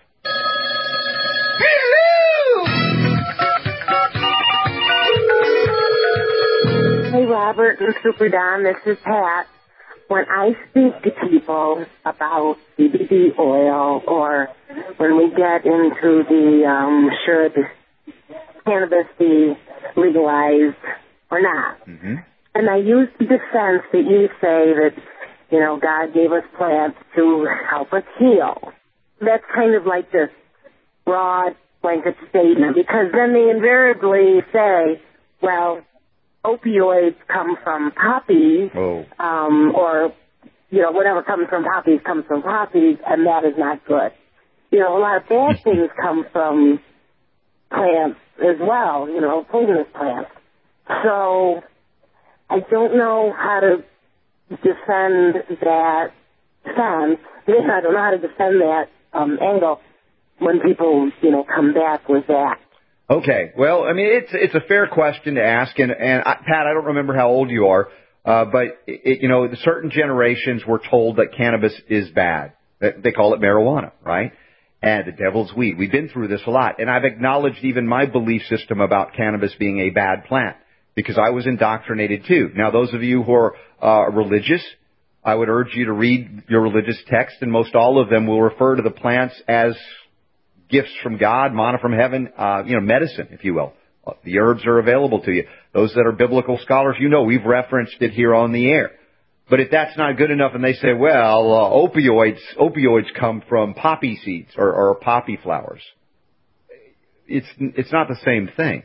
[SPEAKER 2] Hey, Robert and Super Don, this is Pat. When I speak to people about C B D oil or when we get into the, um, should cannabis be legalized or not,
[SPEAKER 7] mm-hmm.
[SPEAKER 2] and I use the defense that you say that, you know, God gave us plants to help us heal. That's kind of like this broad blanket statement, because then they invariably say, well, opioids come from poppies,
[SPEAKER 7] oh.
[SPEAKER 2] um, or, you know, whatever comes from poppies comes from poppies, and that is not good. You know, a lot of bad things come from plants as well, you know, poisonous plants. So I don't know how to defend that sense. I don't know how to defend that um, angle when people, you know, come back with that.
[SPEAKER 7] Okay. Well, I mean, it's it's a fair question to ask, and and I, Pat, I don't remember how old you are, uh, but it, you know, certain generations were told that cannabis is bad. They call it marijuana, right? And the devil's weed. We've been through this a lot, and I've acknowledged even my belief system about cannabis being a bad plant because I was indoctrinated too. Now, those of you who are uh, religious, I would urge you to read your religious text, and most all of them will refer to the plants as gifts from God, manna from heaven, uh, you know, medicine, if you will. The herbs are available to you. Those that are biblical scholars, you know, we've referenced it here on the air. But if that's not good enough and they say, well, uh, opioids, opioids come from poppy seeds or, or poppy flowers, it's, it's not the same thing.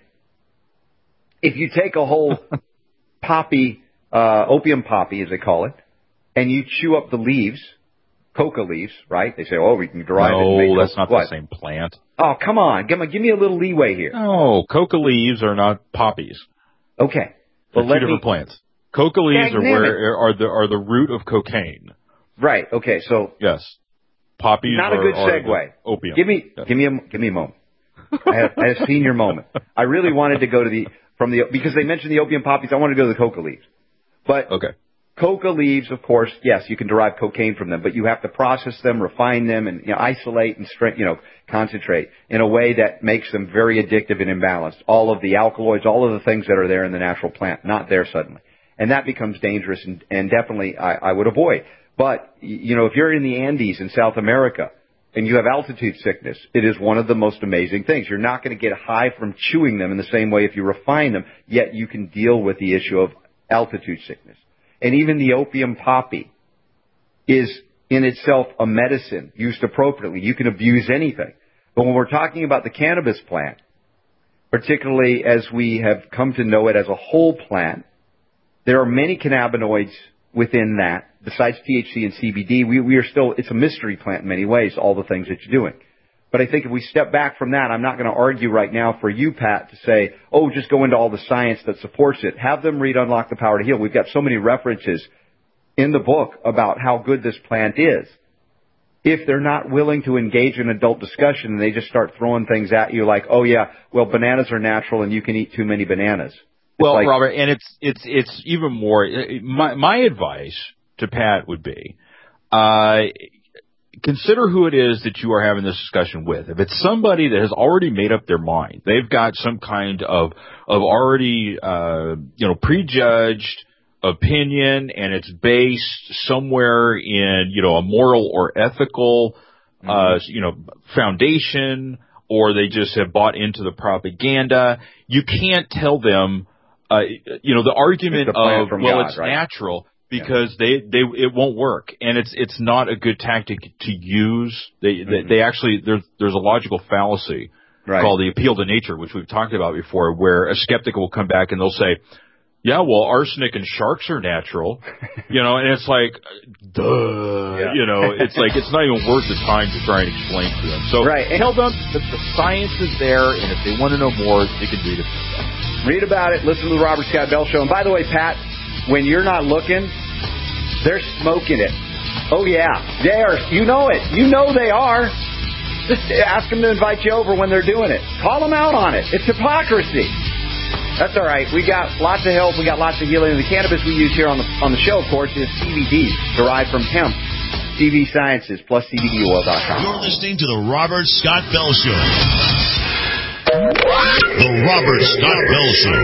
[SPEAKER 7] If you take a whole poppy, uh, opium poppy, as they call it, and you chew up the leaves, coca leaves, right? They say, oh, we can derive
[SPEAKER 8] no,
[SPEAKER 7] it. No,
[SPEAKER 8] make that's not what? the same plant.
[SPEAKER 7] Oh, come on. Give me, give me a little leeway here.
[SPEAKER 8] No, coca leaves are not poppies.
[SPEAKER 7] Okay.
[SPEAKER 8] They're well, two different me... plants. Coca leaves are where are the are the root of cocaine.
[SPEAKER 7] Right. Okay. So
[SPEAKER 8] yes, poppies.
[SPEAKER 7] Not
[SPEAKER 8] are,
[SPEAKER 7] a good segue.
[SPEAKER 8] Opium.
[SPEAKER 7] Give me
[SPEAKER 8] yes.
[SPEAKER 7] give me a give me a moment. I have, I have a senior moment. I really wanted to go to the from the because they mentioned the opium poppies. I wanted to go to the coca leaves, but
[SPEAKER 8] okay.
[SPEAKER 7] Coca leaves, of course, yes, you can derive cocaine from them, but you have to process them, refine them, and you know, isolate and strength, you know, concentrate in a way that makes them very addictive and imbalanced. All of the alkaloids, all of the things that are there in the natural plant, not there suddenly. And that becomes dangerous and, and definitely I, I would avoid. But, you know, if you're in the Andes in South America and you have altitude sickness, it is one of the most amazing things. You're not going to get high from chewing them in the same way if you refine them, yet you can deal with the issue of altitude sickness. And even the opium poppy is in itself a medicine used appropriately. You can abuse anything. But when we're talking about the cannabis plant, particularly as we have come to know it as a whole plant, there are many cannabinoids within that. Besides T H C and C B D, we, we are still, it's a mystery plant in many ways, all the things that you're doing. But I think if we step back from that, I'm not going to argue right now for you, Pat, to say, oh, just go into all the science that supports it. Have them read Unlock the Power to Heal. We've got so many references in the book about how good this plant is. if they're not willing to engage in adult discussion and they just start throwing things at you like, oh, yeah, well, bananas are natural and you can eat too many bananas. It's
[SPEAKER 8] well,
[SPEAKER 7] like,
[SPEAKER 8] Robert, and it's it's it's even more. My, my advice to Pat would be, uh, consider who it is that you are having this discussion with. If it's somebody that has already made up their mind, they've got some kind of of already uh, you know prejudged opinion, and it's based somewhere in, you know, a moral or ethical, mm-hmm. uh, you know, foundation, or they just have bought into the propaganda. You can't tell them, uh, you know, the argument of, well, God, it's right? natural because yeah. they, they, it won't work. And it's, it's not a good tactic to use. They, mm-hmm. they, they actually, there's, there's a logical fallacy right. called the appeal to nature, which we've talked about before, where a skeptic will come back and they'll say, yeah, well, arsenic and sharks are natural, you know, and it's like, duh, yeah. you know, it's like, it's not even worth the time to try and explain to them. So
[SPEAKER 7] right.
[SPEAKER 8] tell them that the science is there, and if they want to know more, they can read it.
[SPEAKER 7] Read about it, listen to the Robert Scott Bell Show. And by the way, Pat, when you're not looking, they're smoking it. Oh, yeah, they are. You know it. You know they are. Just ask them to invite you over when they're doing it. Call them out on it. It's hypocrisy. That's all right. We got lots of help. We got lots of healing. And the cannabis we use here on the on the show, of course, is C B D, derived from hemp. C B Sciences plus C B D oil dot com.
[SPEAKER 3] You're listening to the Robert Scott Bell Show. The Robert Scott Bell Show.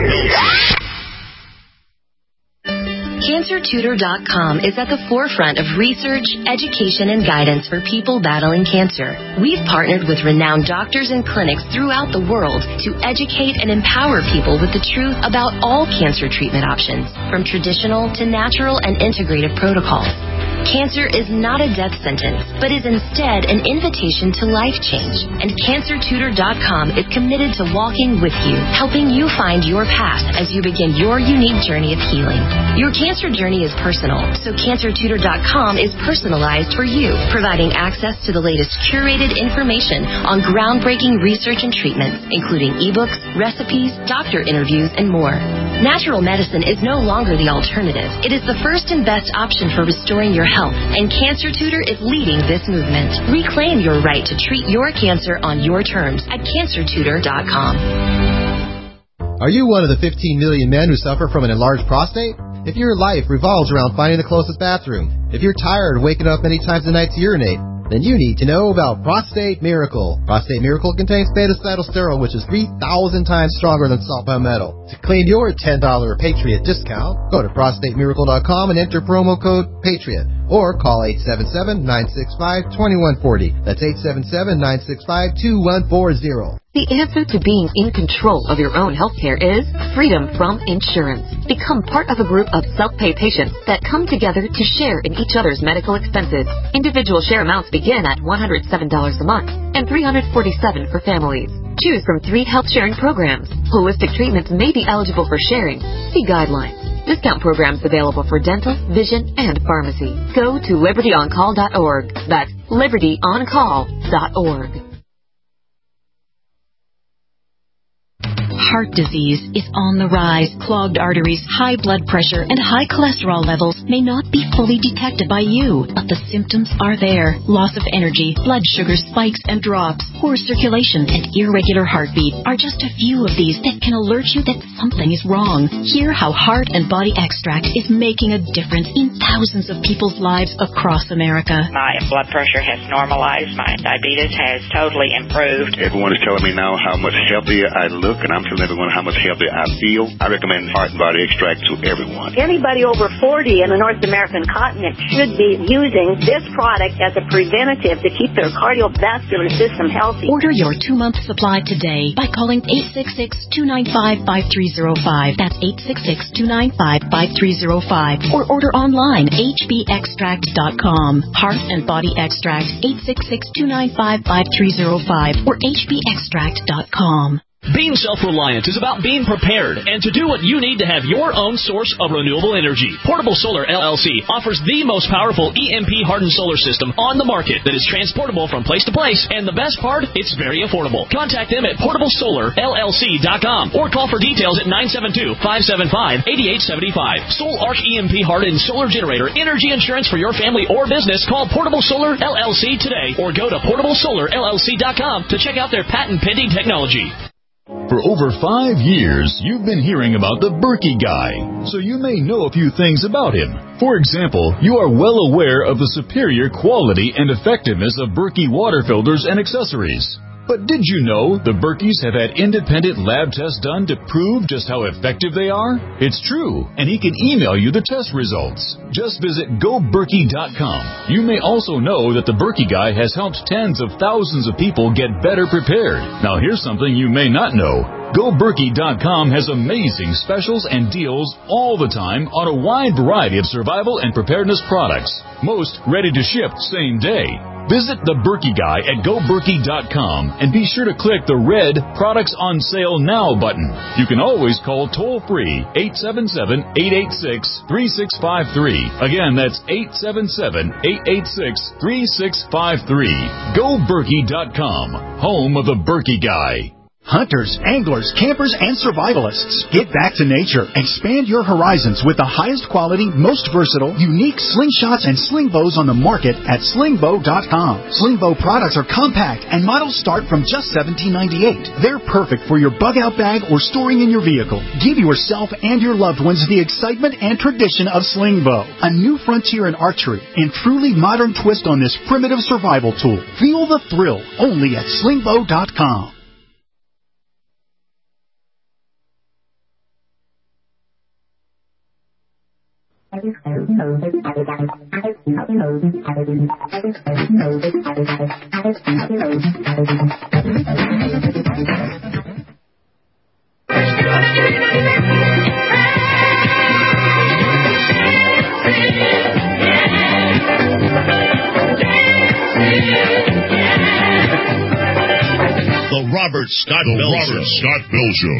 [SPEAKER 5] Cancer Tutor dot com is at the forefront of research, education, and guidance for people battling cancer. We've partnered with renowned doctors and clinics throughout the world to educate and empower people with the truth about all cancer treatment options, from traditional to natural and integrative protocols. Cancer is not a death sentence, but is instead an invitation to life change. And Cancer Tutor dot com is committed to walking with you, helping you find your path as you begin your unique journey of healing. Your cancer journey is personal, so Cancer Tutor dot com is personalized for you, providing access to the latest curated information on groundbreaking research and treatments, including ebooks, recipes, doctor interviews, and more. Natural medicine is no longer the alternative. It is the first and best option for restoring your health, and Cancer Tutor is leading this movement. Reclaim your right to treat your cancer on your terms at Cancer Tutor dot com.
[SPEAKER 6] Are you one of the fifteen million men who suffer from an enlarged prostate? If your life revolves around finding the closest bathroom, if you're tired of waking up many times a night to urinate, then you need to know about Prostate Miracle. Prostate Miracle contains beta-cytosterol, which is three thousand times stronger than salt palmetto. To claim your ten dollars Patriot discount, go to prostate miracle dot com and enter promo code PATRIOT, or call eight seven seven, nine six five, two one four zero. That's eight seven seven, nine six five, two one four zero.
[SPEAKER 9] The answer to being in control of your own healthcare is freedom from insurance. Become part of a group of self-pay patients that come together to share in each other's medical expenses. Individual share amounts begin at one hundred seven dollars a month and three hundred forty-seven dollars for families. Choose from three health sharing programs. Holistic treatments may be eligible for sharing. See guidelines. Discount programs available for dental, vision, and pharmacy. Go to liberty on call dot org. That's liberty on call dot org.
[SPEAKER 10] Heart disease is on the rise. Clogged arteries, high blood pressure, and high cholesterol levels may not be fully detected by you, but the symptoms are there. Loss of energy, blood sugar spikes and drops, poor circulation, and irregular heartbeat are just a few of these that can alert you that something is wrong. Hear how Heart and Body Extract is making a difference in thousands of people's lives across America.
[SPEAKER 11] My blood pressure has normalized. My diabetes has totally improved.
[SPEAKER 26] Everyone is telling me now how much healthier I look, and I'm telling everyone how much healthier I feel. I recommend Heart and Body Extract to everyone.
[SPEAKER 27] Anybody over forty in the North American continent should be using this product as a preventative to keep their cardiovascular system healthy.
[SPEAKER 10] Order your two-month supply today by calling eight six six, two nine five, five three zero five. That's eight six six, two nine five, five three zero five. Or order online, h b extract dot com. Heart and Body Extract, eight six six, two nine five, five three zero five or h b extract dot com.
[SPEAKER 4] Being self-reliant is about being prepared and to do what you need to have your own source of renewable energy. Portable Solar L L C offers the most powerful E M P-hardened solar system on the market that is transportable from place to place, and the best part, it's very affordable. Contact them at portable solar L L C dot com or call for details at nine seven two, five seven five, eight eight seven five. Soul Arc E M P-hardened solar generator energy insurance for your family or business. Call Portable Solar L L C today or go to portable solar L L C dot com to check out their patent-pending technology.
[SPEAKER 25] For over five years, you've been hearing about the Berkey Guy, so you may know a few things about him. For example, you are well aware of the superior quality and effectiveness of Berkey water filters and accessories. But did you know the Berkeys have had independent lab tests done to prove just how effective they are? It's true, and he can email you the test results. Just visit go berkey dot com. You may also know that the Berkey Guy has helped tens of thousands of people get better prepared. Now here's something you may not know. go berkey dot com has amazing specials and deals all the time on a wide variety of survival and preparedness products. Most ready to ship same day. Visit the Berkey Guy at go berkey dot com and be sure to click the red Products on Sale Now button. You can always call toll-free eight seven seven, eight eight six, three six five three. Again, that's eight seven seven, eight eight six, three six five three. go berkey dot com, home of the Berkey Guy.
[SPEAKER 12] Hunters, anglers, campers, and survivalists. Get back to nature. Expand your horizons with the highest quality, most versatile, unique slingshots and sling bows on the market at sling bow dot com. Sling bow products are compact and models start from just seventeen ninety-eight. They're perfect for your bug out bag or storing in your vehicle. Give yourself and your loved ones the excitement and tradition of sling bow. A new frontier in archery and truly modern twist on this primitive survival tool. Feel the thrill only at sling bow dot com.
[SPEAKER 3] The Robert Scott Bell
[SPEAKER 21] Robert
[SPEAKER 3] Show.
[SPEAKER 21] Scott Bell Show.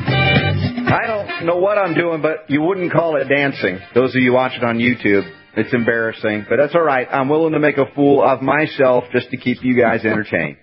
[SPEAKER 7] I don't know what I'm doing, but you wouldn't call it dancing. Those of you watching on YouTube, it's embarrassing, but that's all right. I'm willing to make a fool of myself just to keep you guys entertained.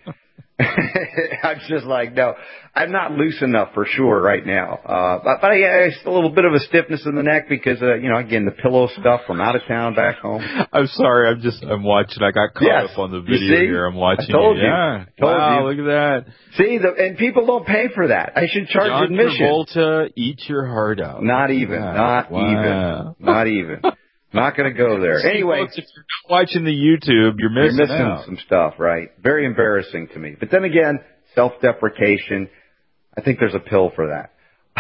[SPEAKER 7] I'm just like, no, I'm not loose enough for sure right now. Uh, but, but yeah, it's a little bit of a stiffness in the neck because, uh, you know, again, the pillow stuff from out of town back home.
[SPEAKER 8] I'm sorry. I'm just, I'm watching. I got caught
[SPEAKER 7] yes.
[SPEAKER 8] up on the video here. I'm watching.
[SPEAKER 7] I told
[SPEAKER 8] it.
[SPEAKER 7] you.
[SPEAKER 8] Yeah.
[SPEAKER 7] I told
[SPEAKER 8] wow,
[SPEAKER 7] you.
[SPEAKER 8] look at that.
[SPEAKER 7] See, the, and people don't pay for that. I should charge
[SPEAKER 8] John
[SPEAKER 7] admission.
[SPEAKER 8] Travolta, eat your heart out.
[SPEAKER 7] Not even.
[SPEAKER 8] Yeah.
[SPEAKER 7] Not
[SPEAKER 8] wow.
[SPEAKER 7] even. Not even. Not going to go there.
[SPEAKER 8] See,
[SPEAKER 7] anyway,
[SPEAKER 8] folks, if you're not watching the YouTube, you're missing,
[SPEAKER 7] you're missing
[SPEAKER 8] out.
[SPEAKER 7] some stuff, right? Very embarrassing to me. But then again, self-deprecation, I think there's a pill for that.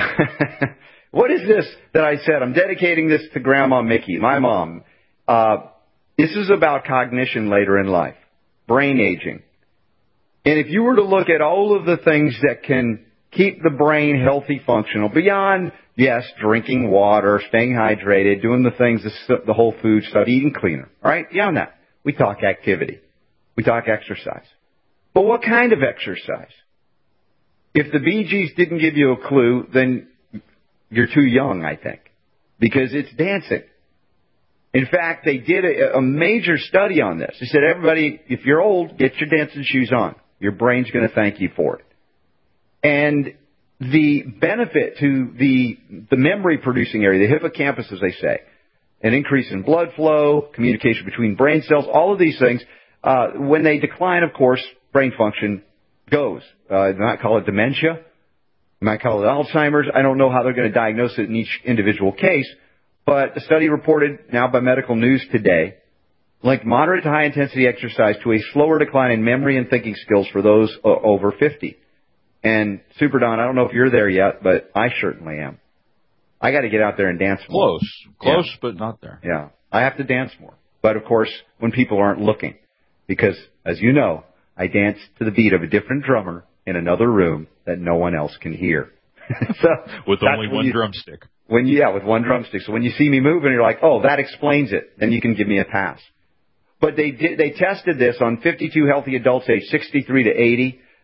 [SPEAKER 7] What is this that I said? I'm dedicating this to Grandma Mickey, my mom. Uh, this is about cognition later in life, brain aging. And if you were to look at all of the things that can keep the brain healthy, functional, beyond, yes, drinking water, staying hydrated, doing the things, the, the whole food stuff, eating cleaner, all right? Beyond that, we talk activity. We talk exercise. But what kind of exercise? If the Bee Gees didn't give you a clue, then you're too young, I think, because it's dancing. In fact, they did a, a major study on this. They said, everybody, if you're old, get your dancing shoes on. Your brain's going to thank you for it. And the benefit to the the memory-producing area, the hippocampus, as they say, an increase in blood flow, communication between brain cells, all of these things, uh, when they decline, of course, brain function goes. Uh, they might call it dementia. They might call it Alzheimer's. I don't know how they're going to diagnose it in each individual case. But a study reported now by Medical News Today linked moderate to high-intensity exercise to a slower decline in memory and thinking skills for those uh, over fifty. And, Super Don, I don't know if you're there yet, but I certainly am. I got to get out there and dance more.
[SPEAKER 8] Close. Close,
[SPEAKER 7] yeah.
[SPEAKER 8] but not there.
[SPEAKER 7] Yeah. I have to dance more. But, of course, when people aren't looking. Because, as you know, I dance to the beat of a different drummer in another room that no one else can hear. So
[SPEAKER 8] with only one
[SPEAKER 7] you,
[SPEAKER 8] drumstick.
[SPEAKER 7] When you, yeah, with one drumstick. So when you see me moving, you're like, oh, that explains it. Then you can give me a pass. But they did, they tested this on fifty-two healthy adults aged sixty-three to eighty.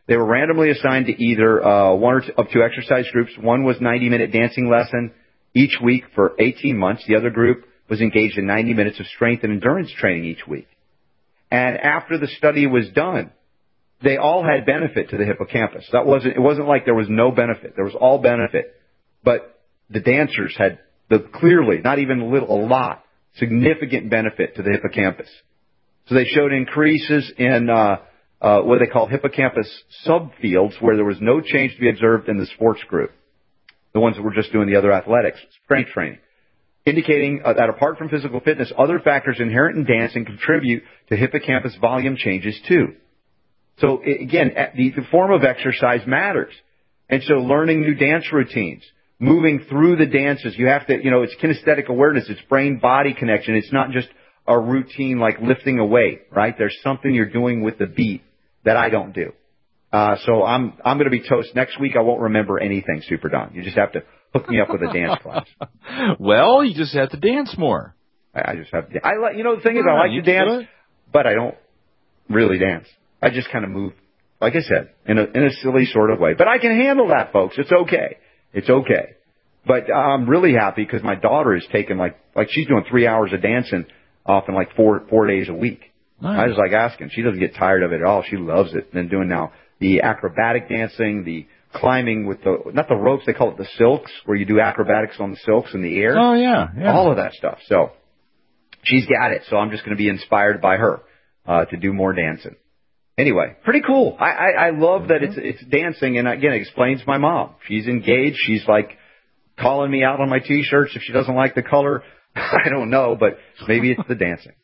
[SPEAKER 7] They were randomly assigned to either uh, one or two, of two exercise groups. One was ninety-minute dancing lesson each week for eighteen months. The other group was engaged in ninety minutes of strength and endurance training each week. And after the study was done, they all had benefit to the hippocampus. That wasn't, it wasn't like there was no benefit. There was all benefit. But the dancers had the clearly, not even a little, a lot, significant benefit to the hippocampus. So they showed increases in uh, uh, what they call hippocampus subfields, where there was no change to be observed in the sports group, the ones that were just doing the other athletics, strength training, indicating uh, that apart from physical fitness, other factors inherent in dancing contribute to hippocampus volume changes too. So again, the, the form of exercise matters. And so learning new dance routines, moving through the dances, you have to, you know, it's kinesthetic awareness, it's brain-body connection. It's not just a routine like lifting a weight, right? There's something you're doing with the beat that I don't do. Uh, so I'm, I'm going to be toast. Next week I won't remember anything, Super Don. You just have to hook me up with a dance class.
[SPEAKER 8] Well, you just have to dance more.
[SPEAKER 7] I, I just have to, I like, you know, the thing is I like to dance, but I don't really dance. I just kind of move, like I said, in a, in a silly sort of way. But I can handle that, folks. It's okay. It's okay. But I'm really happy because my daughter is taking like, like she's doing three hours of dancing often like four, four days a week. Nice. I was like asking. She doesn't get tired of it at all. She loves it. And then doing now the acrobatic dancing, the climbing with the, not the ropes, they call it the silks, where you do acrobatics on the silks in the air.
[SPEAKER 8] Oh, yeah. yeah.
[SPEAKER 7] All of that stuff. So she's got it. So I'm just going to be inspired by her uh, to do more dancing. Anyway, pretty cool. I, I, I love that it's it's dancing, and again, it explains my mom. She's engaged. She's like calling me out on my T-shirts if she doesn't like the color. I don't know, but maybe it's the dancing.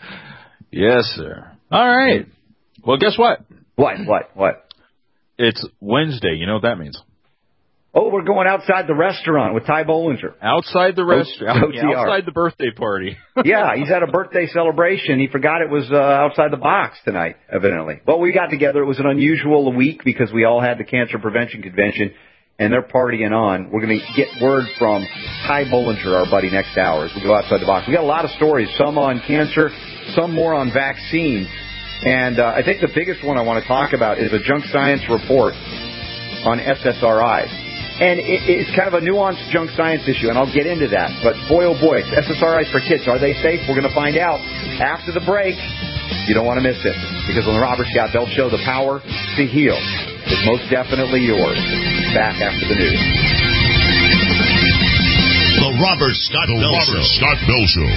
[SPEAKER 8] Yes, sir. All right. Well, guess what?
[SPEAKER 7] What? What? What?
[SPEAKER 8] It's Wednesday. You know what that means?
[SPEAKER 7] Oh, we're going outside the restaurant with Ty Bollinger.
[SPEAKER 8] Outside the restaurant.
[SPEAKER 7] O-
[SPEAKER 8] yeah, outside the birthday party.
[SPEAKER 7] Yeah, he's at a birthday celebration. He forgot it was uh, outside the box tonight, evidently. But we got together. It was an unusual week because we all had the Cancer Prevention Convention, and they're partying on. We're going to get word from Ty Bollinger, our buddy, next hour as we go outside the box. We got a lot of stories, some on cancer, some more on vaccines. And uh, I think the biggest one I want to talk about is a junk science report on S S R Is. And it, it's kind of a nuanced junk science issue, and I'll get into that. But boy, oh boy, S S R Is for kids, are they safe? We're going to find out after the break. You don't want to miss it, because on the Robert Scott Bell Show, the power to heal is most definitely yours. Back after the news.
[SPEAKER 3] The Robert Scott the Bell Robert Show. Scott Bell Show.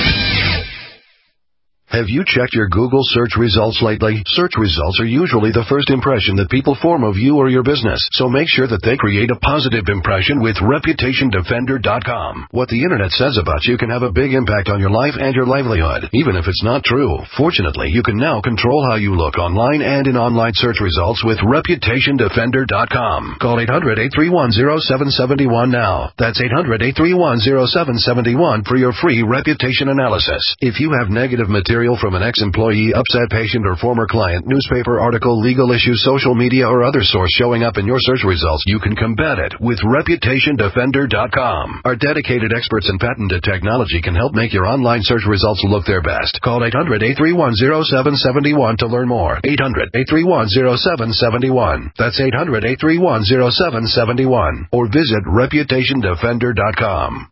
[SPEAKER 21] Have you checked your Google search results lately? Search results are usually the first impression that people form of you or your business, so make sure that they create a positive impression with Reputation Defender dot com. What the internet says about you can have a big impact on your life and your livelihood, even if it's not true. Fortunately, you can now control how you look online and in online search results with Reputation Defender dot com. Call eight hundred, eight three one, zero seven seven one now. That's eight hundred, eight three one, zero seven seven one for your free reputation analysis. If you have negative material from an ex-employee, upset patient, or former client, newspaper article, legal issue, social media, or other source showing up in your search results, you can combat it with Reputation Defender dot com. Our dedicated experts in patented technology can help make your online search results look their best. Call eight hundred, eight three one, zero seven seven one to learn more. eight hundred, eight three one, zero seven seven one. That's eight hundred, eight three one, zero seven seven one. Or visit Reputation Defender dot com.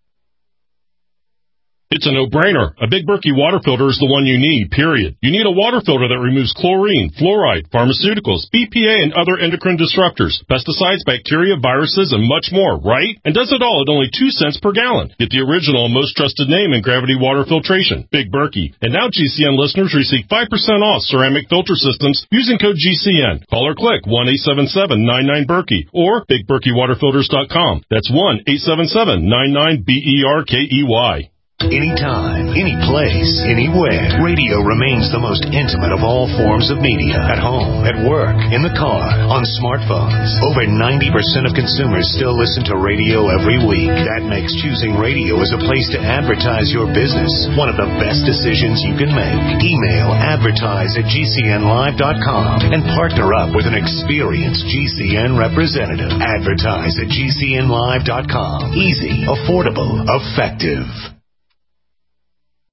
[SPEAKER 13] It's a no-brainer. A Big Berkey water filter is the one you need, period. You need a water filter that removes chlorine, fluoride, pharmaceuticals, B P A, and other endocrine disruptors, pesticides, bacteria, viruses, and much more, right? And does it all at only two cents per gallon. Get the original and most trusted name in gravity water filtration, Big Berkey. And now G C N listeners receive five percent off ceramic filter systems using code G C N. Call or click one eight seven seven, nine nine, Berkey or big berkey water filters dot com. That's one eight seven seven, nine nine, B E R K E Y.
[SPEAKER 21] Anytime, any place, anywhere. Radio remains the most intimate of all forms of media. At home, at work, in the car, on smartphones. Over ninety percent of consumers still listen to radio every week. That makes choosing radio as a place to advertise your business one of the best decisions you can make. Email advertise at G C N live dot com and partner up with an experienced G C N representative. Advertise at G C N live dot com. Easy, affordable, effective.